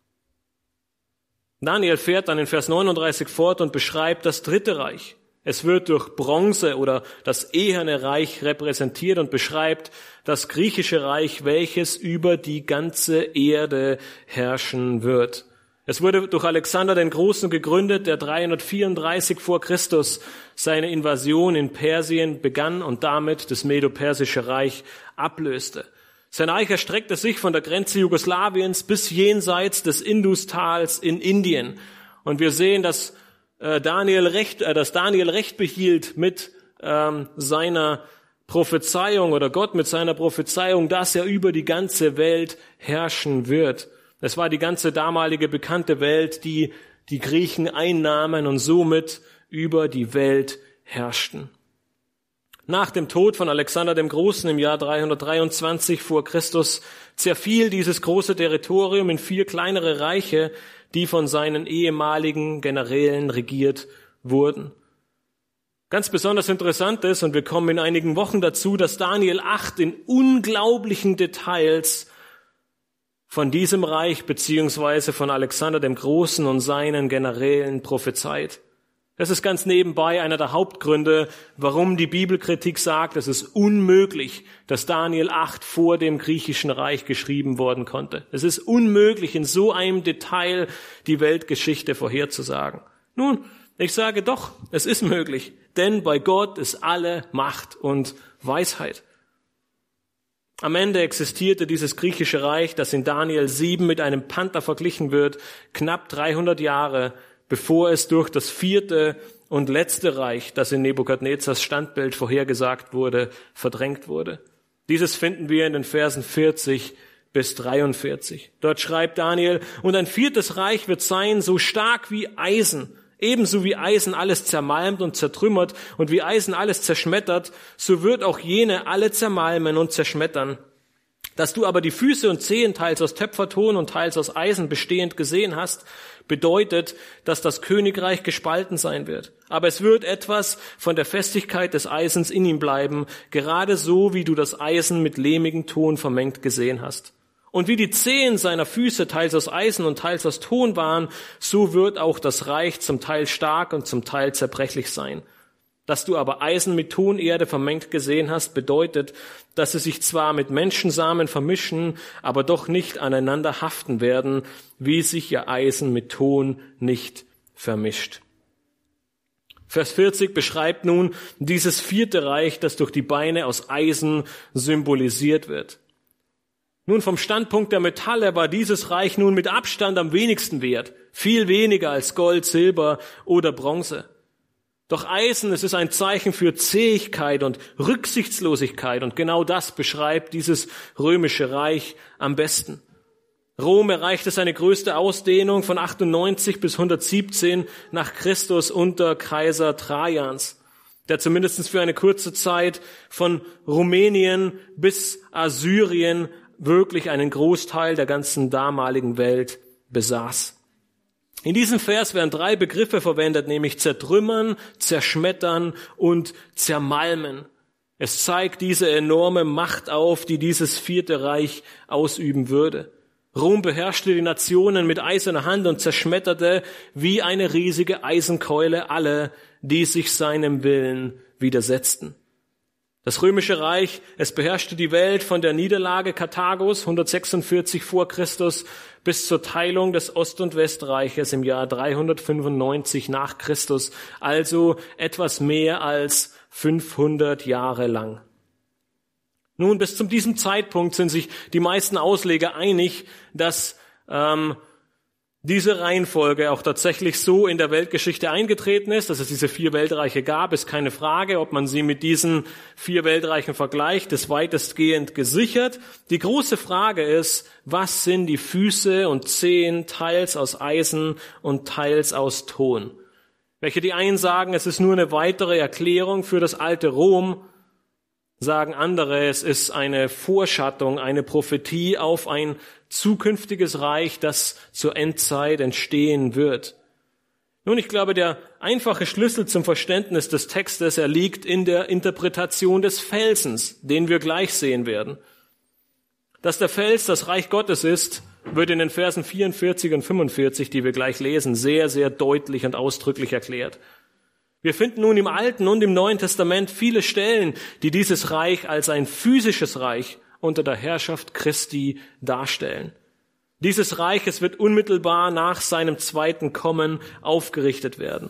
Daniel fährt dann in Vers 39 fort und beschreibt das dritte Reich. Es wird durch Bronze oder das eherne Reich repräsentiert und beschreibt das griechische Reich, welches über die ganze Erde herrschen wird. Es wurde durch Alexander den Großen gegründet, der 334 vor Christus seine Invasion in Persien begann und damit das Medo-Persische Reich ablöste. Sein Reich erstreckte sich von der Grenze Jugoslawiens bis jenseits des Industals in Indien. Und wir sehen, dass Daniel recht behielt mit seiner Prophezeiung oder Gott mit seiner Prophezeiung, dass er über die ganze Welt herrschen wird. Es war die ganze damalige bekannte Welt, die die Griechen einnahmen und somit über die Welt herrschten. Nach dem Tod von Alexander dem Großen im Jahr 323 vor Christus zerfiel dieses große Territorium in 4 kleinere Reiche, die von seinen ehemaligen Generälen regiert wurden. Ganz besonders interessant ist, und wir kommen in einigen Wochen dazu, dass Daniel 8 in unglaublichen Details von diesem Reich beziehungsweise von Alexander dem Großen und seinen Generälen prophezeit. Das ist ganz nebenbei einer der Hauptgründe, warum die Bibelkritik sagt, es ist unmöglich, dass Daniel 8 vor dem griechischen Reich geschrieben worden konnte. Es ist unmöglich, in so einem Detail die Weltgeschichte vorherzusagen. Nun, ich sage doch, es ist möglich, denn bei Gott ist alle Macht und Weisheit. Am Ende existierte dieses griechische Reich, das in Daniel 7 mit einem Panther verglichen wird, knapp 300 Jahre, bevor es durch das 4. und letzte Reich, das in Nebukadnezars Standbild vorhergesagt wurde, verdrängt wurde. Dieses finden wir in den Versen 40 bis 43. Dort schreibt Daniel, und ein 4. Reich wird sein, so stark wie Eisen. Ebenso wie Eisen alles zermalmt und zertrümmert und wie Eisen alles zerschmettert, so wird auch jene alle zermalmen und zerschmettern. Dass du aber die Füße und Zehen teils aus Töpferton und teils aus Eisen bestehend gesehen hast, bedeutet, dass das Königreich gespalten sein wird. Aber es wird etwas von der Festigkeit des Eisens in ihm bleiben, gerade so, wie du das Eisen mit lehmigem Ton vermengt gesehen hast. Und wie die Zehen seiner Füße teils aus Eisen und teils aus Ton waren, so wird auch das Reich zum Teil stark und zum Teil zerbrechlich sein. Dass du aber Eisen mit Tonerde vermengt gesehen hast, bedeutet, dass sie sich zwar mit Menschensamen vermischen, aber doch nicht aneinander haften werden, wie sich ja Eisen mit Ton nicht vermischt. Vers 40 beschreibt nun dieses 4. Reich, das durch die Beine aus Eisen symbolisiert wird. Nun, vom Standpunkt der Metalle war dieses Reich nun mit Abstand am wenigsten wert, viel weniger als Gold, Silber oder Bronze. Doch Eisen, es ist ein Zeichen für Zähigkeit und Rücksichtslosigkeit, und genau das beschreibt dieses römische Reich am besten. Rom erreichte seine größte Ausdehnung von 98 bis 117 nach Christus unter Kaiser Trajans, der zumindest für eine kurze Zeit von Rumänien bis Assyrien wirklich einen Großteil der ganzen damaligen Welt besaß. In diesem Vers werden 3 Begriffe verwendet, nämlich zertrümmern, zerschmettern und zermalmen. Es zeigt diese enorme Macht auf, die dieses 4. Reich ausüben würde. Rom beherrschte die Nationen mit eiserner Hand und zerschmetterte wie eine riesige Eisenkeule alle, die sich seinem Willen widersetzten. Das römische Reich, es beherrschte die Welt von der Niederlage Karthagos 146 vor Christus bis zur Teilung des Ost- und Westreiches im Jahr 395 nach Christus, also etwas mehr als 500 Jahre lang. Nun, bis zu diesem Zeitpunkt sind sich die meisten Ausleger einig, dass diese Reihenfolge auch tatsächlich so in der Weltgeschichte eingetreten ist, dass es diese 4 Weltreiche gab, ist keine Frage. Ob man sie mit diesen 4 Weltreichen vergleicht, ist weitestgehend gesichert. Die große Frage ist, was sind die Füße und Zehen teils aus Eisen und teils aus Ton? Welche die einen sagen, es ist nur eine weitere Erklärung für das alte Rom, sagen andere, es ist eine Vorschattung, eine Prophetie auf ein zukünftiges Reich, das zur Endzeit entstehen wird. Nun, ich glaube, der einfache Schlüssel zum Verständnis des Textes, er liegt in der Interpretation des Felsens, den wir gleich sehen werden. Dass der Fels das Reich Gottes ist, wird in den Versen 44 und 45, die wir gleich lesen, sehr, sehr deutlich und ausdrücklich erklärt. Wir finden nun im Alten und im Neuen Testament viele Stellen, die dieses Reich als ein physisches Reich unter der Herrschaft Christi darstellen. Dieses Reich, es wird unmittelbar nach seinem zweiten Kommen aufgerichtet werden.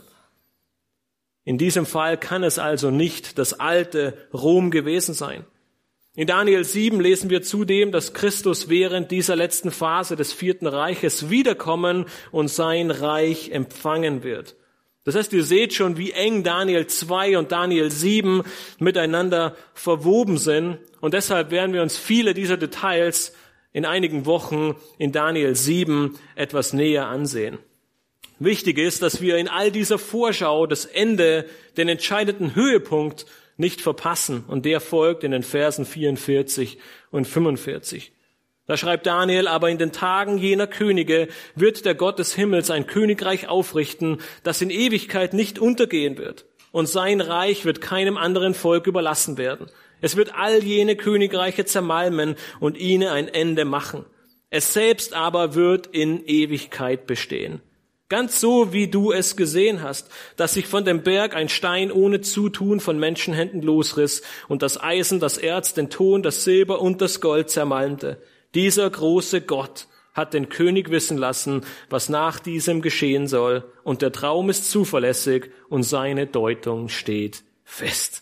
In diesem Fall kann es also nicht das alte Rom gewesen sein. In Daniel 7 lesen wir zudem, dass Christus während dieser letzten Phase des Vierten Reiches wiederkommen und sein Reich empfangen wird. Das heißt, ihr seht schon, wie eng Daniel 2 und Daniel 7 miteinander verwoben sind. Und deshalb werden wir uns viele dieser Details in einigen Wochen in Daniel 7 etwas näher ansehen. Wichtig ist, dass wir in all dieser Vorschau das Ende, den entscheidenden Höhepunkt nicht verpassen. Und der folgt in den Versen 44 und 45. Da schreibt Daniel, aber in den Tagen jener Könige wird der Gott des Himmels ein Königreich aufrichten, das in Ewigkeit nicht untergehen wird. Und sein Reich wird keinem anderen Volk überlassen werden. Es wird all jene Königreiche zermalmen und ihnen ein Ende machen. Es selbst aber wird in Ewigkeit bestehen. Ganz so, wie du es gesehen hast, dass sich von dem Berg ein Stein ohne Zutun von Menschenhänden losriss und das Eisen, das Erz, den Ton, das Silber und das Gold zermalmte. Dieser große Gott hat den König wissen lassen, was nach diesem geschehen soll, und der Traum ist zuverlässig und seine Deutung steht fest.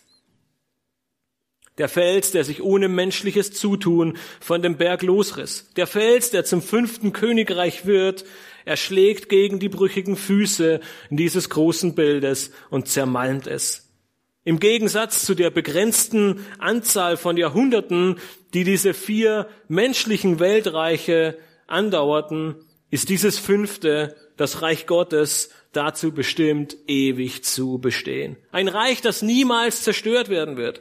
Der Fels, der sich ohne menschliches Zutun von dem Berg losriss. Der Fels, der zum 5. Königreich wird, erschlägt gegen die brüchigen Füße dieses großen Bildes und zermalmt es. Im Gegensatz zu der begrenzten Anzahl von Jahrhunderten, die diese 4 menschlichen Weltreiche andauerten, ist dieses 5., das Reich Gottes, dazu bestimmt, ewig zu bestehen. Ein Reich, das niemals zerstört werden wird.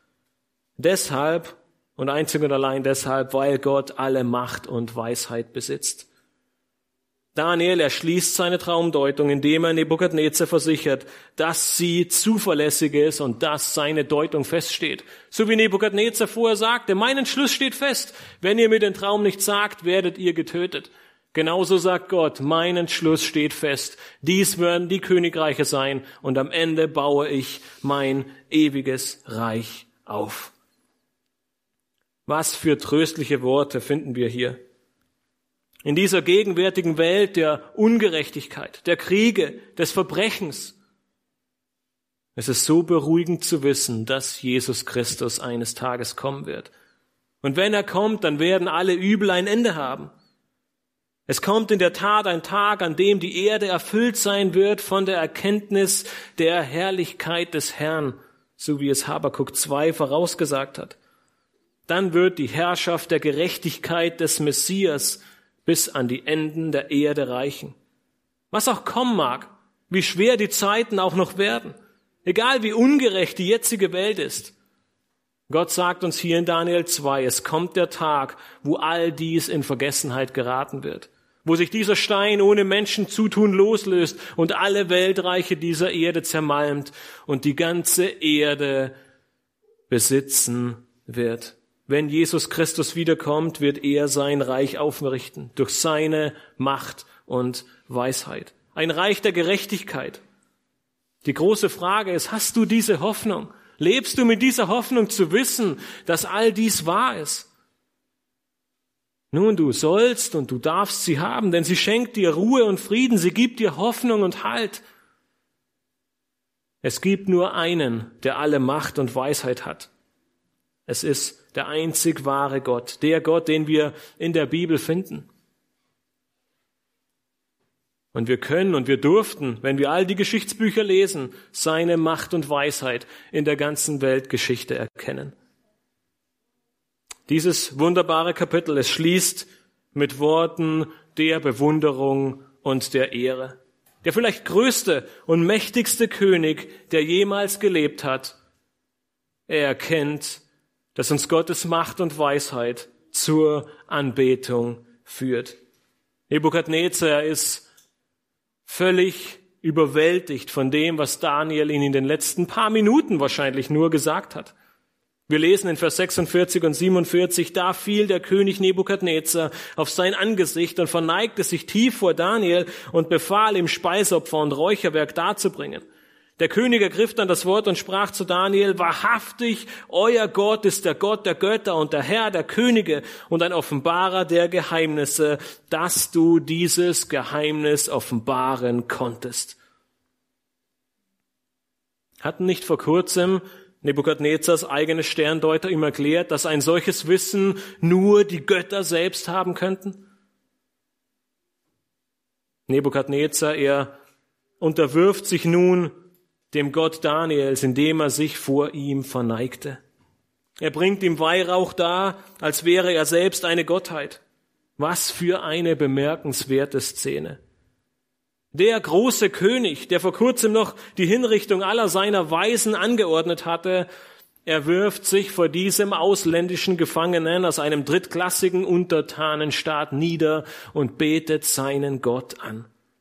Deshalb und einzig und allein deshalb, weil Gott alle Macht und Weisheit besitzt. Daniel erschließt seine Traumdeutung, indem er Nebukadnezar versichert, dass sie zuverlässig ist und dass seine Deutung feststeht. So wie Nebukadnezar vorher sagte, mein Entschluss steht fest. Wenn ihr mir den Traum nicht sagt, werdet ihr getötet. Genauso sagt Gott, mein Entschluss steht fest. Dies werden die Königreiche sein und am Ende baue ich mein ewiges Reich auf. Was für tröstliche Worte finden wir hier. In dieser gegenwärtigen Welt der Ungerechtigkeit, der Kriege, des Verbrechens. Es ist so beruhigend zu wissen, dass Jesus Christus eines Tages kommen wird. Und wenn er kommt, dann werden alle Übel ein Ende haben. Es kommt in der Tat ein Tag, an dem die Erde erfüllt sein wird von der Erkenntnis der Herrlichkeit des Herrn, so wie es Habakuk 2 vorausgesagt hat. Dann wird die Herrschaft der Gerechtigkeit des Messias bis an die Enden der Erde reichen. Was auch kommen mag, wie schwer die Zeiten auch noch werden, egal wie ungerecht die jetzige Welt ist. Gott sagt uns hier in Daniel 2, es kommt der Tag, wo all dies in Vergessenheit geraten wird, wo sich dieser Stein ohne Menschenzutun loslöst und alle Weltreiche dieser Erde zermalmt und die ganze Erde besitzen wird. Wenn Jesus Christus wiederkommt, wird er sein Reich aufrichten, durch seine Macht und Weisheit. Ein Reich der Gerechtigkeit. Die große Frage ist, hast du diese Hoffnung? Lebst du mit dieser Hoffnung zu wissen, dass all dies wahr ist? Nun, du sollst und du darfst sie haben, denn sie schenkt dir Ruhe und Frieden, sie gibt dir Hoffnung und Halt. Es gibt nur einen, der alle Macht und Weisheit hat. Es ist der einzig wahre Gott, der Gott, den wir in der Bibel finden. Und wir können und wir durften, wenn wir all die Geschichtsbücher lesen, seine Macht und Weisheit in der ganzen Weltgeschichte erkennen. Dieses wunderbare Kapitel, es schließt mit Worten der Bewunderung und der Ehre. Der vielleicht größte und mächtigste König, der jemals gelebt hat, er erkennt, dass uns Gottes Macht und Weisheit zur Anbetung führt. Nebukadnezar ist völlig überwältigt von dem, was Daniel ihnen in den letzten paar Minuten wahrscheinlich nur gesagt hat. Wir lesen in Vers 46 und 47, da fiel der König Nebukadnezar auf sein Angesicht und verneigte sich tief vor Daniel und befahl ihm, Speisopfer und Räucherwerk darzubringen. Der König ergriff dann das Wort und sprach zu Daniel, wahrhaftig, euer Gott ist der Gott der Götter und der Herr der Könige und ein Offenbarer der Geheimnisse, dass du dieses Geheimnis offenbaren konntest. Hatten nicht vor kurzem Nebukadnezars eigene Sterndeuter ihm erklärt, dass ein solches Wissen nur die Götter selbst haben könnten? Nebukadnezar, er unterwirft sich nun dem Gott Daniels, indem er sich vor ihm verneigte. Er bringt ihm Weihrauch dar, als wäre er selbst eine Gottheit. Was für eine bemerkenswerte Szene. Der große König, der vor kurzem noch die Hinrichtung aller seiner Weisen angeordnet hatte, er wirft sich vor diesem ausländischen Gefangenen aus einem drittklassigen Untertanenstaat nieder und betet seinen Gott an.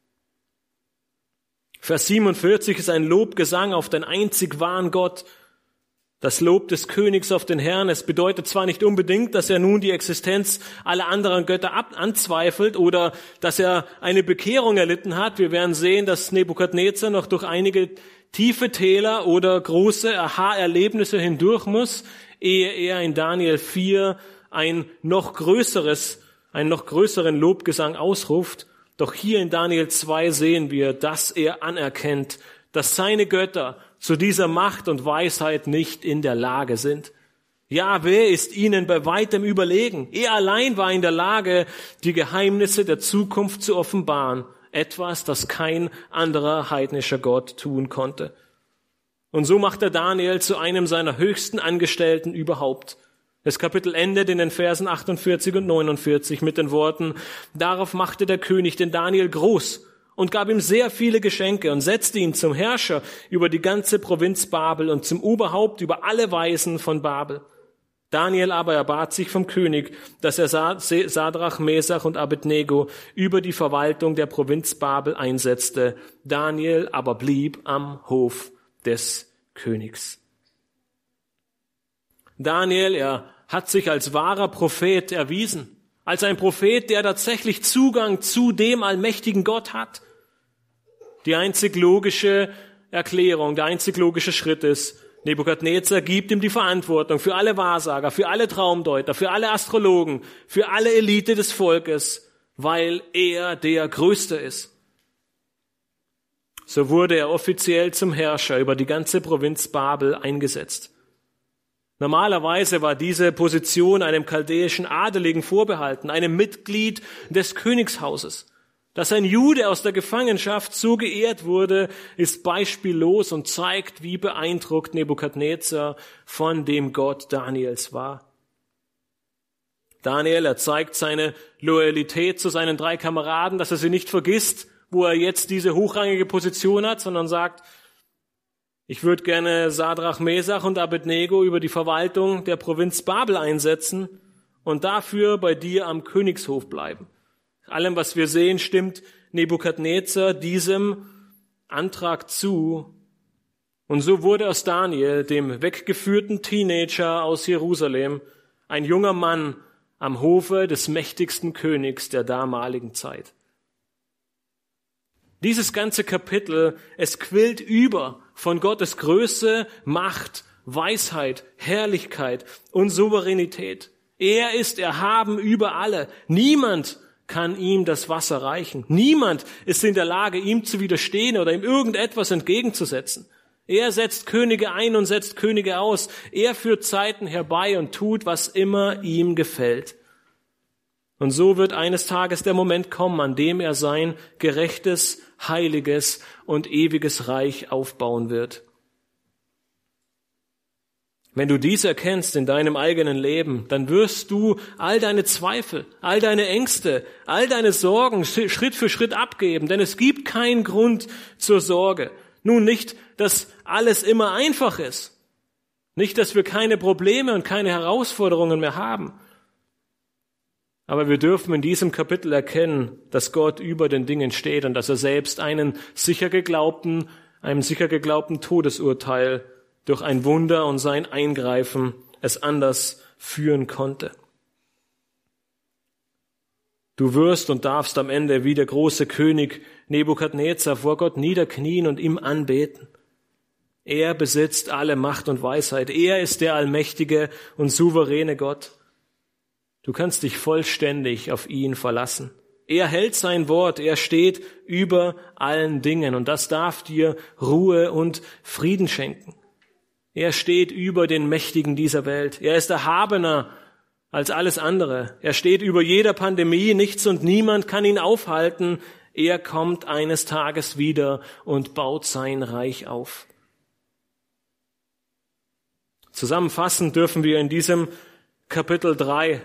Vers 47 ist ein Lobgesang auf den einzig wahren Gott. Das Lob des Königs auf den Herrn. Es bedeutet zwar nicht unbedingt, dass er nun die Existenz aller anderen Götter anzweifelt oder dass er eine Bekehrung erlitten hat. Wir werden sehen, dass Nebukadnezar noch durch einige tiefe Täler oder große Aha-Erlebnisse hindurch muss, ehe er in Daniel 4 einen noch größeren Lobgesang ausruft. Doch hier in Daniel 2 sehen wir, dass er anerkennt, dass seine Götter zu dieser Macht und Weisheit nicht in der Lage sind. Ja, wer ist ihnen bei weitem überlegen? Er allein war in der Lage, die Geheimnisse der Zukunft zu offenbaren. Etwas, das kein anderer heidnischer Gott tun konnte. Und so macht er Daniel zu einem seiner höchsten Angestellten überhaupt. Das Kapitel endet in den Versen 48 und 49 mit den Worten, darauf machte der König den Daniel groß und gab ihm sehr viele Geschenke und setzte ihn zum Herrscher über die ganze Provinz Babel und zum Oberhaupt über alle Weisen von Babel. Daniel aber erbat sich vom König, dass er Sadrach, Mesach und Abednego über die Verwaltung der Provinz Babel einsetzte. Daniel aber blieb am Hof des Königs. Daniel, er hat sich als wahrer Prophet erwiesen, als ein Prophet, der tatsächlich Zugang zu dem allmächtigen Gott hat. Die einzig logische Erklärung, der einzig logische Schritt ist, Nebukadnezar gibt ihm die Verantwortung für alle Wahrsager, für alle Traumdeuter, für alle Astrologen, für alle Elite des Volkes, weil er der Größte ist. So wurde er offiziell zum Herrscher über die ganze Provinz Babel eingesetzt. Normalerweise war diese Position einem chaldäischen Adeligen vorbehalten, einem Mitglied des Königshauses. Dass ein Jude aus der Gefangenschaft so geehrt wurde, ist beispiellos und zeigt, wie beeindruckt Nebukadnezar von dem Gott Daniels war. Daniel, er zeigt seine Loyalität zu seinen 3 Kameraden, dass er sie nicht vergisst, wo er jetzt diese hochrangige Position hat, sondern sagt, ich würde gerne Sadrach, Mesach und Abednego über die Verwaltung der Provinz Babel einsetzen und dafür bei dir am Königshof bleiben. Allem, was wir sehen, stimmt Nebukadnezar diesem Antrag zu. Und so wurde aus Daniel, dem weggeführten Teenager aus Jerusalem, ein junger Mann am Hofe des mächtigsten Königs der damaligen Zeit. Dieses ganze Kapitel, es quillt über von Gottes Größe, Macht, Weisheit, Herrlichkeit und Souveränität. Er ist erhaben über alle. Niemand kann ihm das Wasser reichen. Niemand ist in der Lage, ihm zu widerstehen oder ihm irgendetwas entgegenzusetzen. Er setzt Könige ein und setzt Könige aus. Er führt Zeiten herbei und tut, was immer ihm gefällt. Und so wird eines Tages der Moment kommen, an dem er sein gerechtes, heiliges und ewiges Reich aufbauen wird. Wenn du dies erkennst in deinem eigenen Leben, dann wirst du all deine Zweifel, all deine Ängste, all deine Sorgen Schritt für Schritt abgeben, denn es gibt keinen Grund zur Sorge. Nun nicht, dass alles immer einfach ist, nicht, dass wir keine Probleme und keine Herausforderungen mehr haben. Aber wir dürfen in diesem Kapitel erkennen, dass Gott über den Dingen steht und dass er selbst einem sicher geglaubten Todesurteil durch ein Wunder und sein Eingreifen es anders führen konnte. Du wirst und darfst am Ende wie der große König Nebukadnezar vor Gott niederknien und ihm anbeten. Er besitzt alle Macht und Weisheit. Er ist der allmächtige und souveräne Gott. Du kannst dich vollständig auf ihn verlassen. Er hält sein Wort. Er steht über allen Dingen. Und das darf dir Ruhe und Frieden schenken. Er steht über den Mächtigen dieser Welt. Er ist erhabener als alles andere. Er steht über jeder Pandemie. Nichts und niemand kann ihn aufhalten. Er kommt eines Tages wieder und baut sein Reich auf. Zusammenfassend dürfen wir in diesem Kapitel 2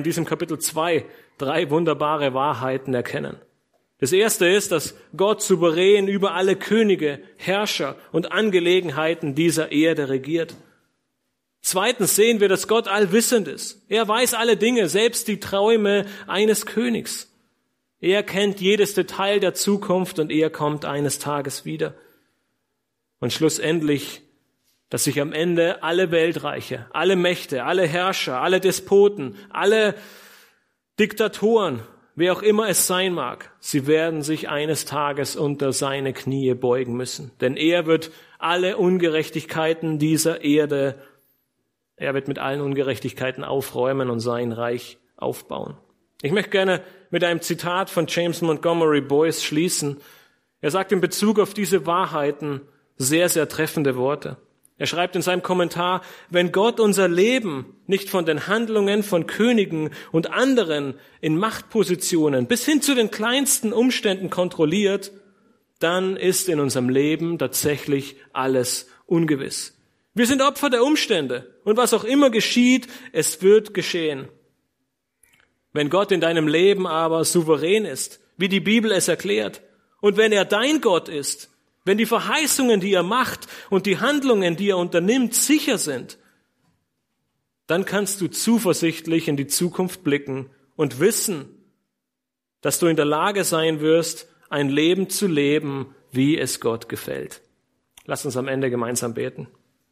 3 wunderbare Wahrheiten erkennen. Das erste ist, dass Gott souverän über alle Könige, Herrscher und Angelegenheiten dieser Erde regiert. Zweitens sehen wir, dass Gott allwissend ist. Er weiß alle Dinge, selbst die Träume eines Königs. Er kennt jedes Detail der Zukunft und er kommt eines Tages wieder. Und schlussendlich, dass sich am Ende alle Weltreiche, alle Mächte, alle Herrscher, alle Despoten, alle Diktatoren, wer auch immer es sein mag, sie werden sich eines Tages unter seine Knie beugen müssen. Denn er wird alle Ungerechtigkeiten dieser Erde, er wird mit allen Ungerechtigkeiten aufräumen und sein Reich aufbauen. Ich möchte gerne mit einem Zitat von James Montgomery Boyce schließen. Er sagt in Bezug auf diese Wahrheiten sehr, sehr treffende Worte. Er schreibt in seinem Kommentar, wenn Gott unser Leben nicht von den Handlungen von Königen und anderen in Machtpositionen bis hin zu den kleinsten Umständen kontrolliert, dann ist in unserem Leben tatsächlich alles ungewiss. Wir sind Opfer der Umstände und was auch immer geschieht, es wird geschehen. Wenn Gott in deinem Leben aber souverän ist, wie die Bibel es erklärt, und wenn er dein Gott ist, wenn die Verheißungen, die er macht und die Handlungen, die er unternimmt, sicher sind, dann kannst du zuversichtlich in die Zukunft blicken und wissen, dass du in der Lage sein wirst, ein Leben zu leben, wie es Gott gefällt. Lass uns am Ende gemeinsam beten.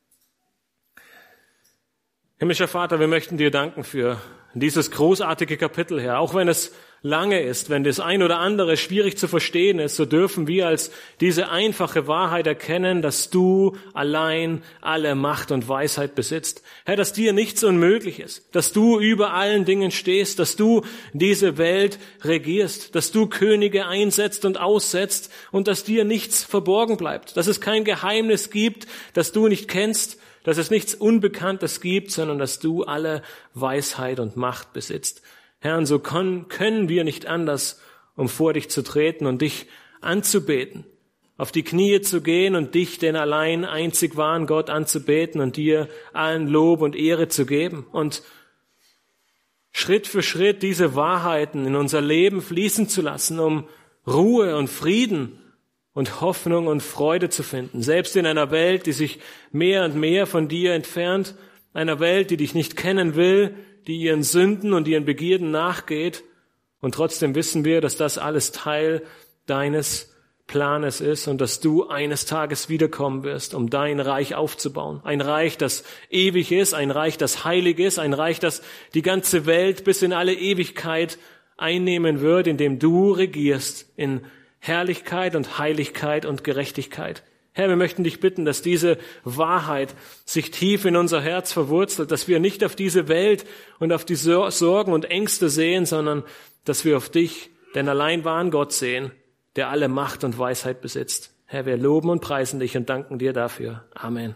Himmlischer Vater, wir möchten dir danken für dieses großartige Kapitel, Herr. Auch wenn es lange ist, wenn das ein oder andere schwierig zu verstehen ist, so dürfen wir als diese einfache Wahrheit erkennen, dass du allein alle Macht und Weisheit besitzt. Herr, dass dir nichts unmöglich ist, dass du über allen Dingen stehst, dass du diese Welt regierst, dass du Könige einsetzt und aussetzt und dass dir nichts verborgen bleibt, dass es kein Geheimnis gibt, das du nicht kennst, dass es nichts Unbekanntes gibt, sondern dass du alle Weisheit und Macht besitzt. Herr, und so können wir nicht anders, um vor dich zu treten und dich anzubeten, auf die Knie zu gehen und dich, den allein einzig wahren Gott, anzubeten und dir allen Lob und Ehre zu geben und Schritt für Schritt diese Wahrheiten in unser Leben fließen zu lassen, um Ruhe und Frieden und Hoffnung und Freude zu finden, selbst in einer Welt, die sich mehr und mehr von dir entfernt, einer Welt, die dich nicht kennen will, die ihren Sünden und ihren Begierden nachgeht. Und trotzdem wissen wir, dass das alles Teil deines Planes ist und dass du eines Tages wiederkommen wirst, um dein Reich aufzubauen. Ein Reich, das ewig ist, ein Reich, das heilig ist, ein Reich, das die ganze Welt bis in alle Ewigkeit einnehmen wird, in dem du regierst in Herrlichkeit und Heiligkeit und Gerechtigkeit. Herr, wir möchten dich bitten, dass diese Wahrheit sich tief in unser Herz verwurzelt, dass wir nicht auf diese Welt und auf die Sorgen und Ängste sehen, sondern dass wir auf dich, den allein wahren Gott sehen, der alle Macht und Weisheit besitzt. Herr, wir loben und preisen dich und danken dir dafür. Amen.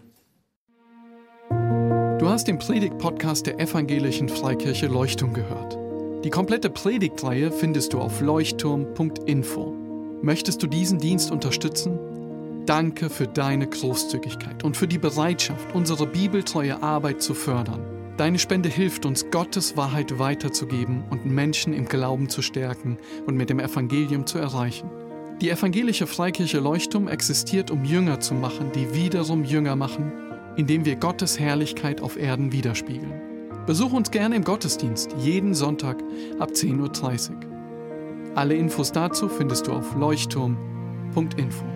Du hast den Predigt-Podcast der Evangelischen Freikirche Leuchtturm gehört. Die komplette Predigtreihe findest du auf leuchtturm.info. Möchtest du diesen Dienst unterstützen? Danke für deine Großzügigkeit und für die Bereitschaft, unsere bibeltreue Arbeit zu fördern. Deine Spende hilft uns, Gottes Wahrheit weiterzugeben und Menschen im Glauben zu stärken und mit dem Evangelium zu erreichen. Die Evangelische Freikirche Leuchtturm existiert, um Jünger zu machen, die wiederum Jünger machen, indem wir Gottes Herrlichkeit auf Erden widerspiegeln. Besuch uns gerne im Gottesdienst jeden Sonntag ab 10:30 Uhr. Alle Infos dazu findest du auf leuchtturm.info.